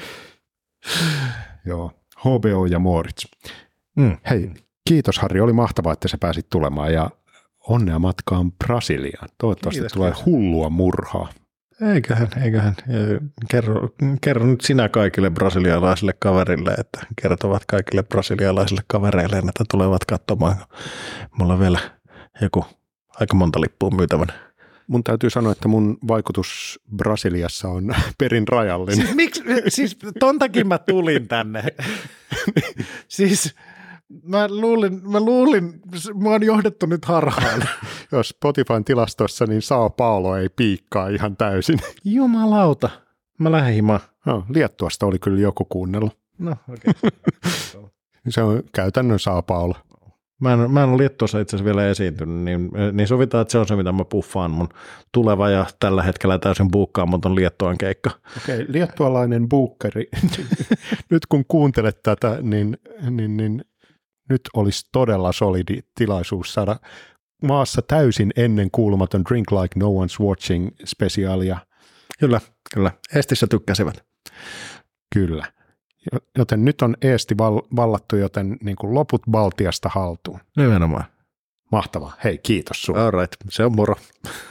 Joo, HBO ja Moritz. Hei, kiitos Harri, oli mahtavaa, että sä pääsit tulemaan ja onnea matkaan Brasiliaan. Toivottavasti tulee hullua murhaa. Eiköhän. Kerro nyt sinä kaikille brasilialaisille kaverille, että kertovat kaikille brasilialaisille kavereille, että tulevat katsomaan. Mulla on vielä aika monta lippua myytävänä. Mun täytyy sanoa, että mun vaikutus Brasiliassa on perin rajallinen. Siis ton takia mä tulin tänne. Siis... Mä luulin, mä oon johdettu nyt harhaan. Jos Spotifyn tilastossa, niin Sao Paulo ei piikkaa ihan täysin. Jumalauta, mä lähden himaan. No, Liettuasta oli kyllä joku kuunnellut. No, okei. Okay. Se on käytännön Sao Paulo. Mä en ole Liettuassa itse asiassa vielä esiintynyt, niin sovitaan, että se on se, mitä mä puffaan mun tuleva ja tällä hetkellä täysin buukkaamaton Liettuan keikka. Okei, liettualainen buukkari. Nyt kun kuuntelet tätä, niin nyt olisi todella solidi tilaisuus saada maassa täysin ennenkuulumaton Drink Like No One's Watching -spesiaalia. Kyllä. Eestissä tykkäsivät. Kyllä. Joten nyt on Eesti vallattu, joten niin kuin loput Baltiasta haltuun. Nimenomaan. Mahtavaa. Hei, kiitos sulle. All right, se on moro.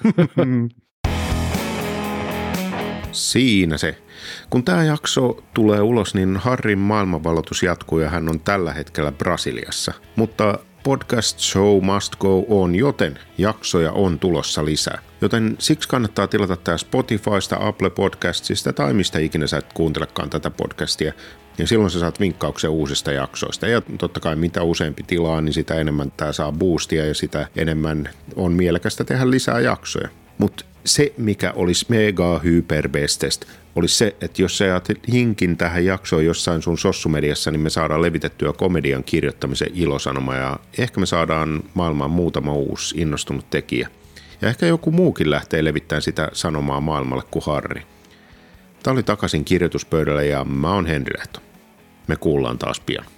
Siinä se. Kun tämä jakso tulee ulos, niin Harrin maailmanvalloitus jatkuu ja hän on tällä hetkellä Brasiliassa. Mutta podcast show must go on, joten jaksoja on tulossa lisää. Joten siksi kannattaa tilata tämä Spotifysta, Apple Podcastsista tai mistä ikinä sä et kuuntelekaan tätä podcastia. Ja silloin sä saat vinkkauksia uusista jaksoista. Ja totta kai mitä useampi tilaa, niin sitä enemmän tämä saa boostia ja sitä enemmän on mielekästä tehdä lisää jaksoja. Mutta se, mikä olisi mega hyperbestest, olisi se, että jos sä jäät hinkin tähän jaksoon jossain sun sossumediassa, niin me saadaan levitettyä komedian kirjoittamisen ilosanoma ja ehkä me saadaan maailmaan muutama uusi innostunut tekijä. Ja ehkä joku muukin lähtee levittämään sitä sanomaa maailmalle kuin Harri. Tämä oli Takaisin kirjoituspöydällä ja mä oon Henri Lehto. Me kuullaan taas pian.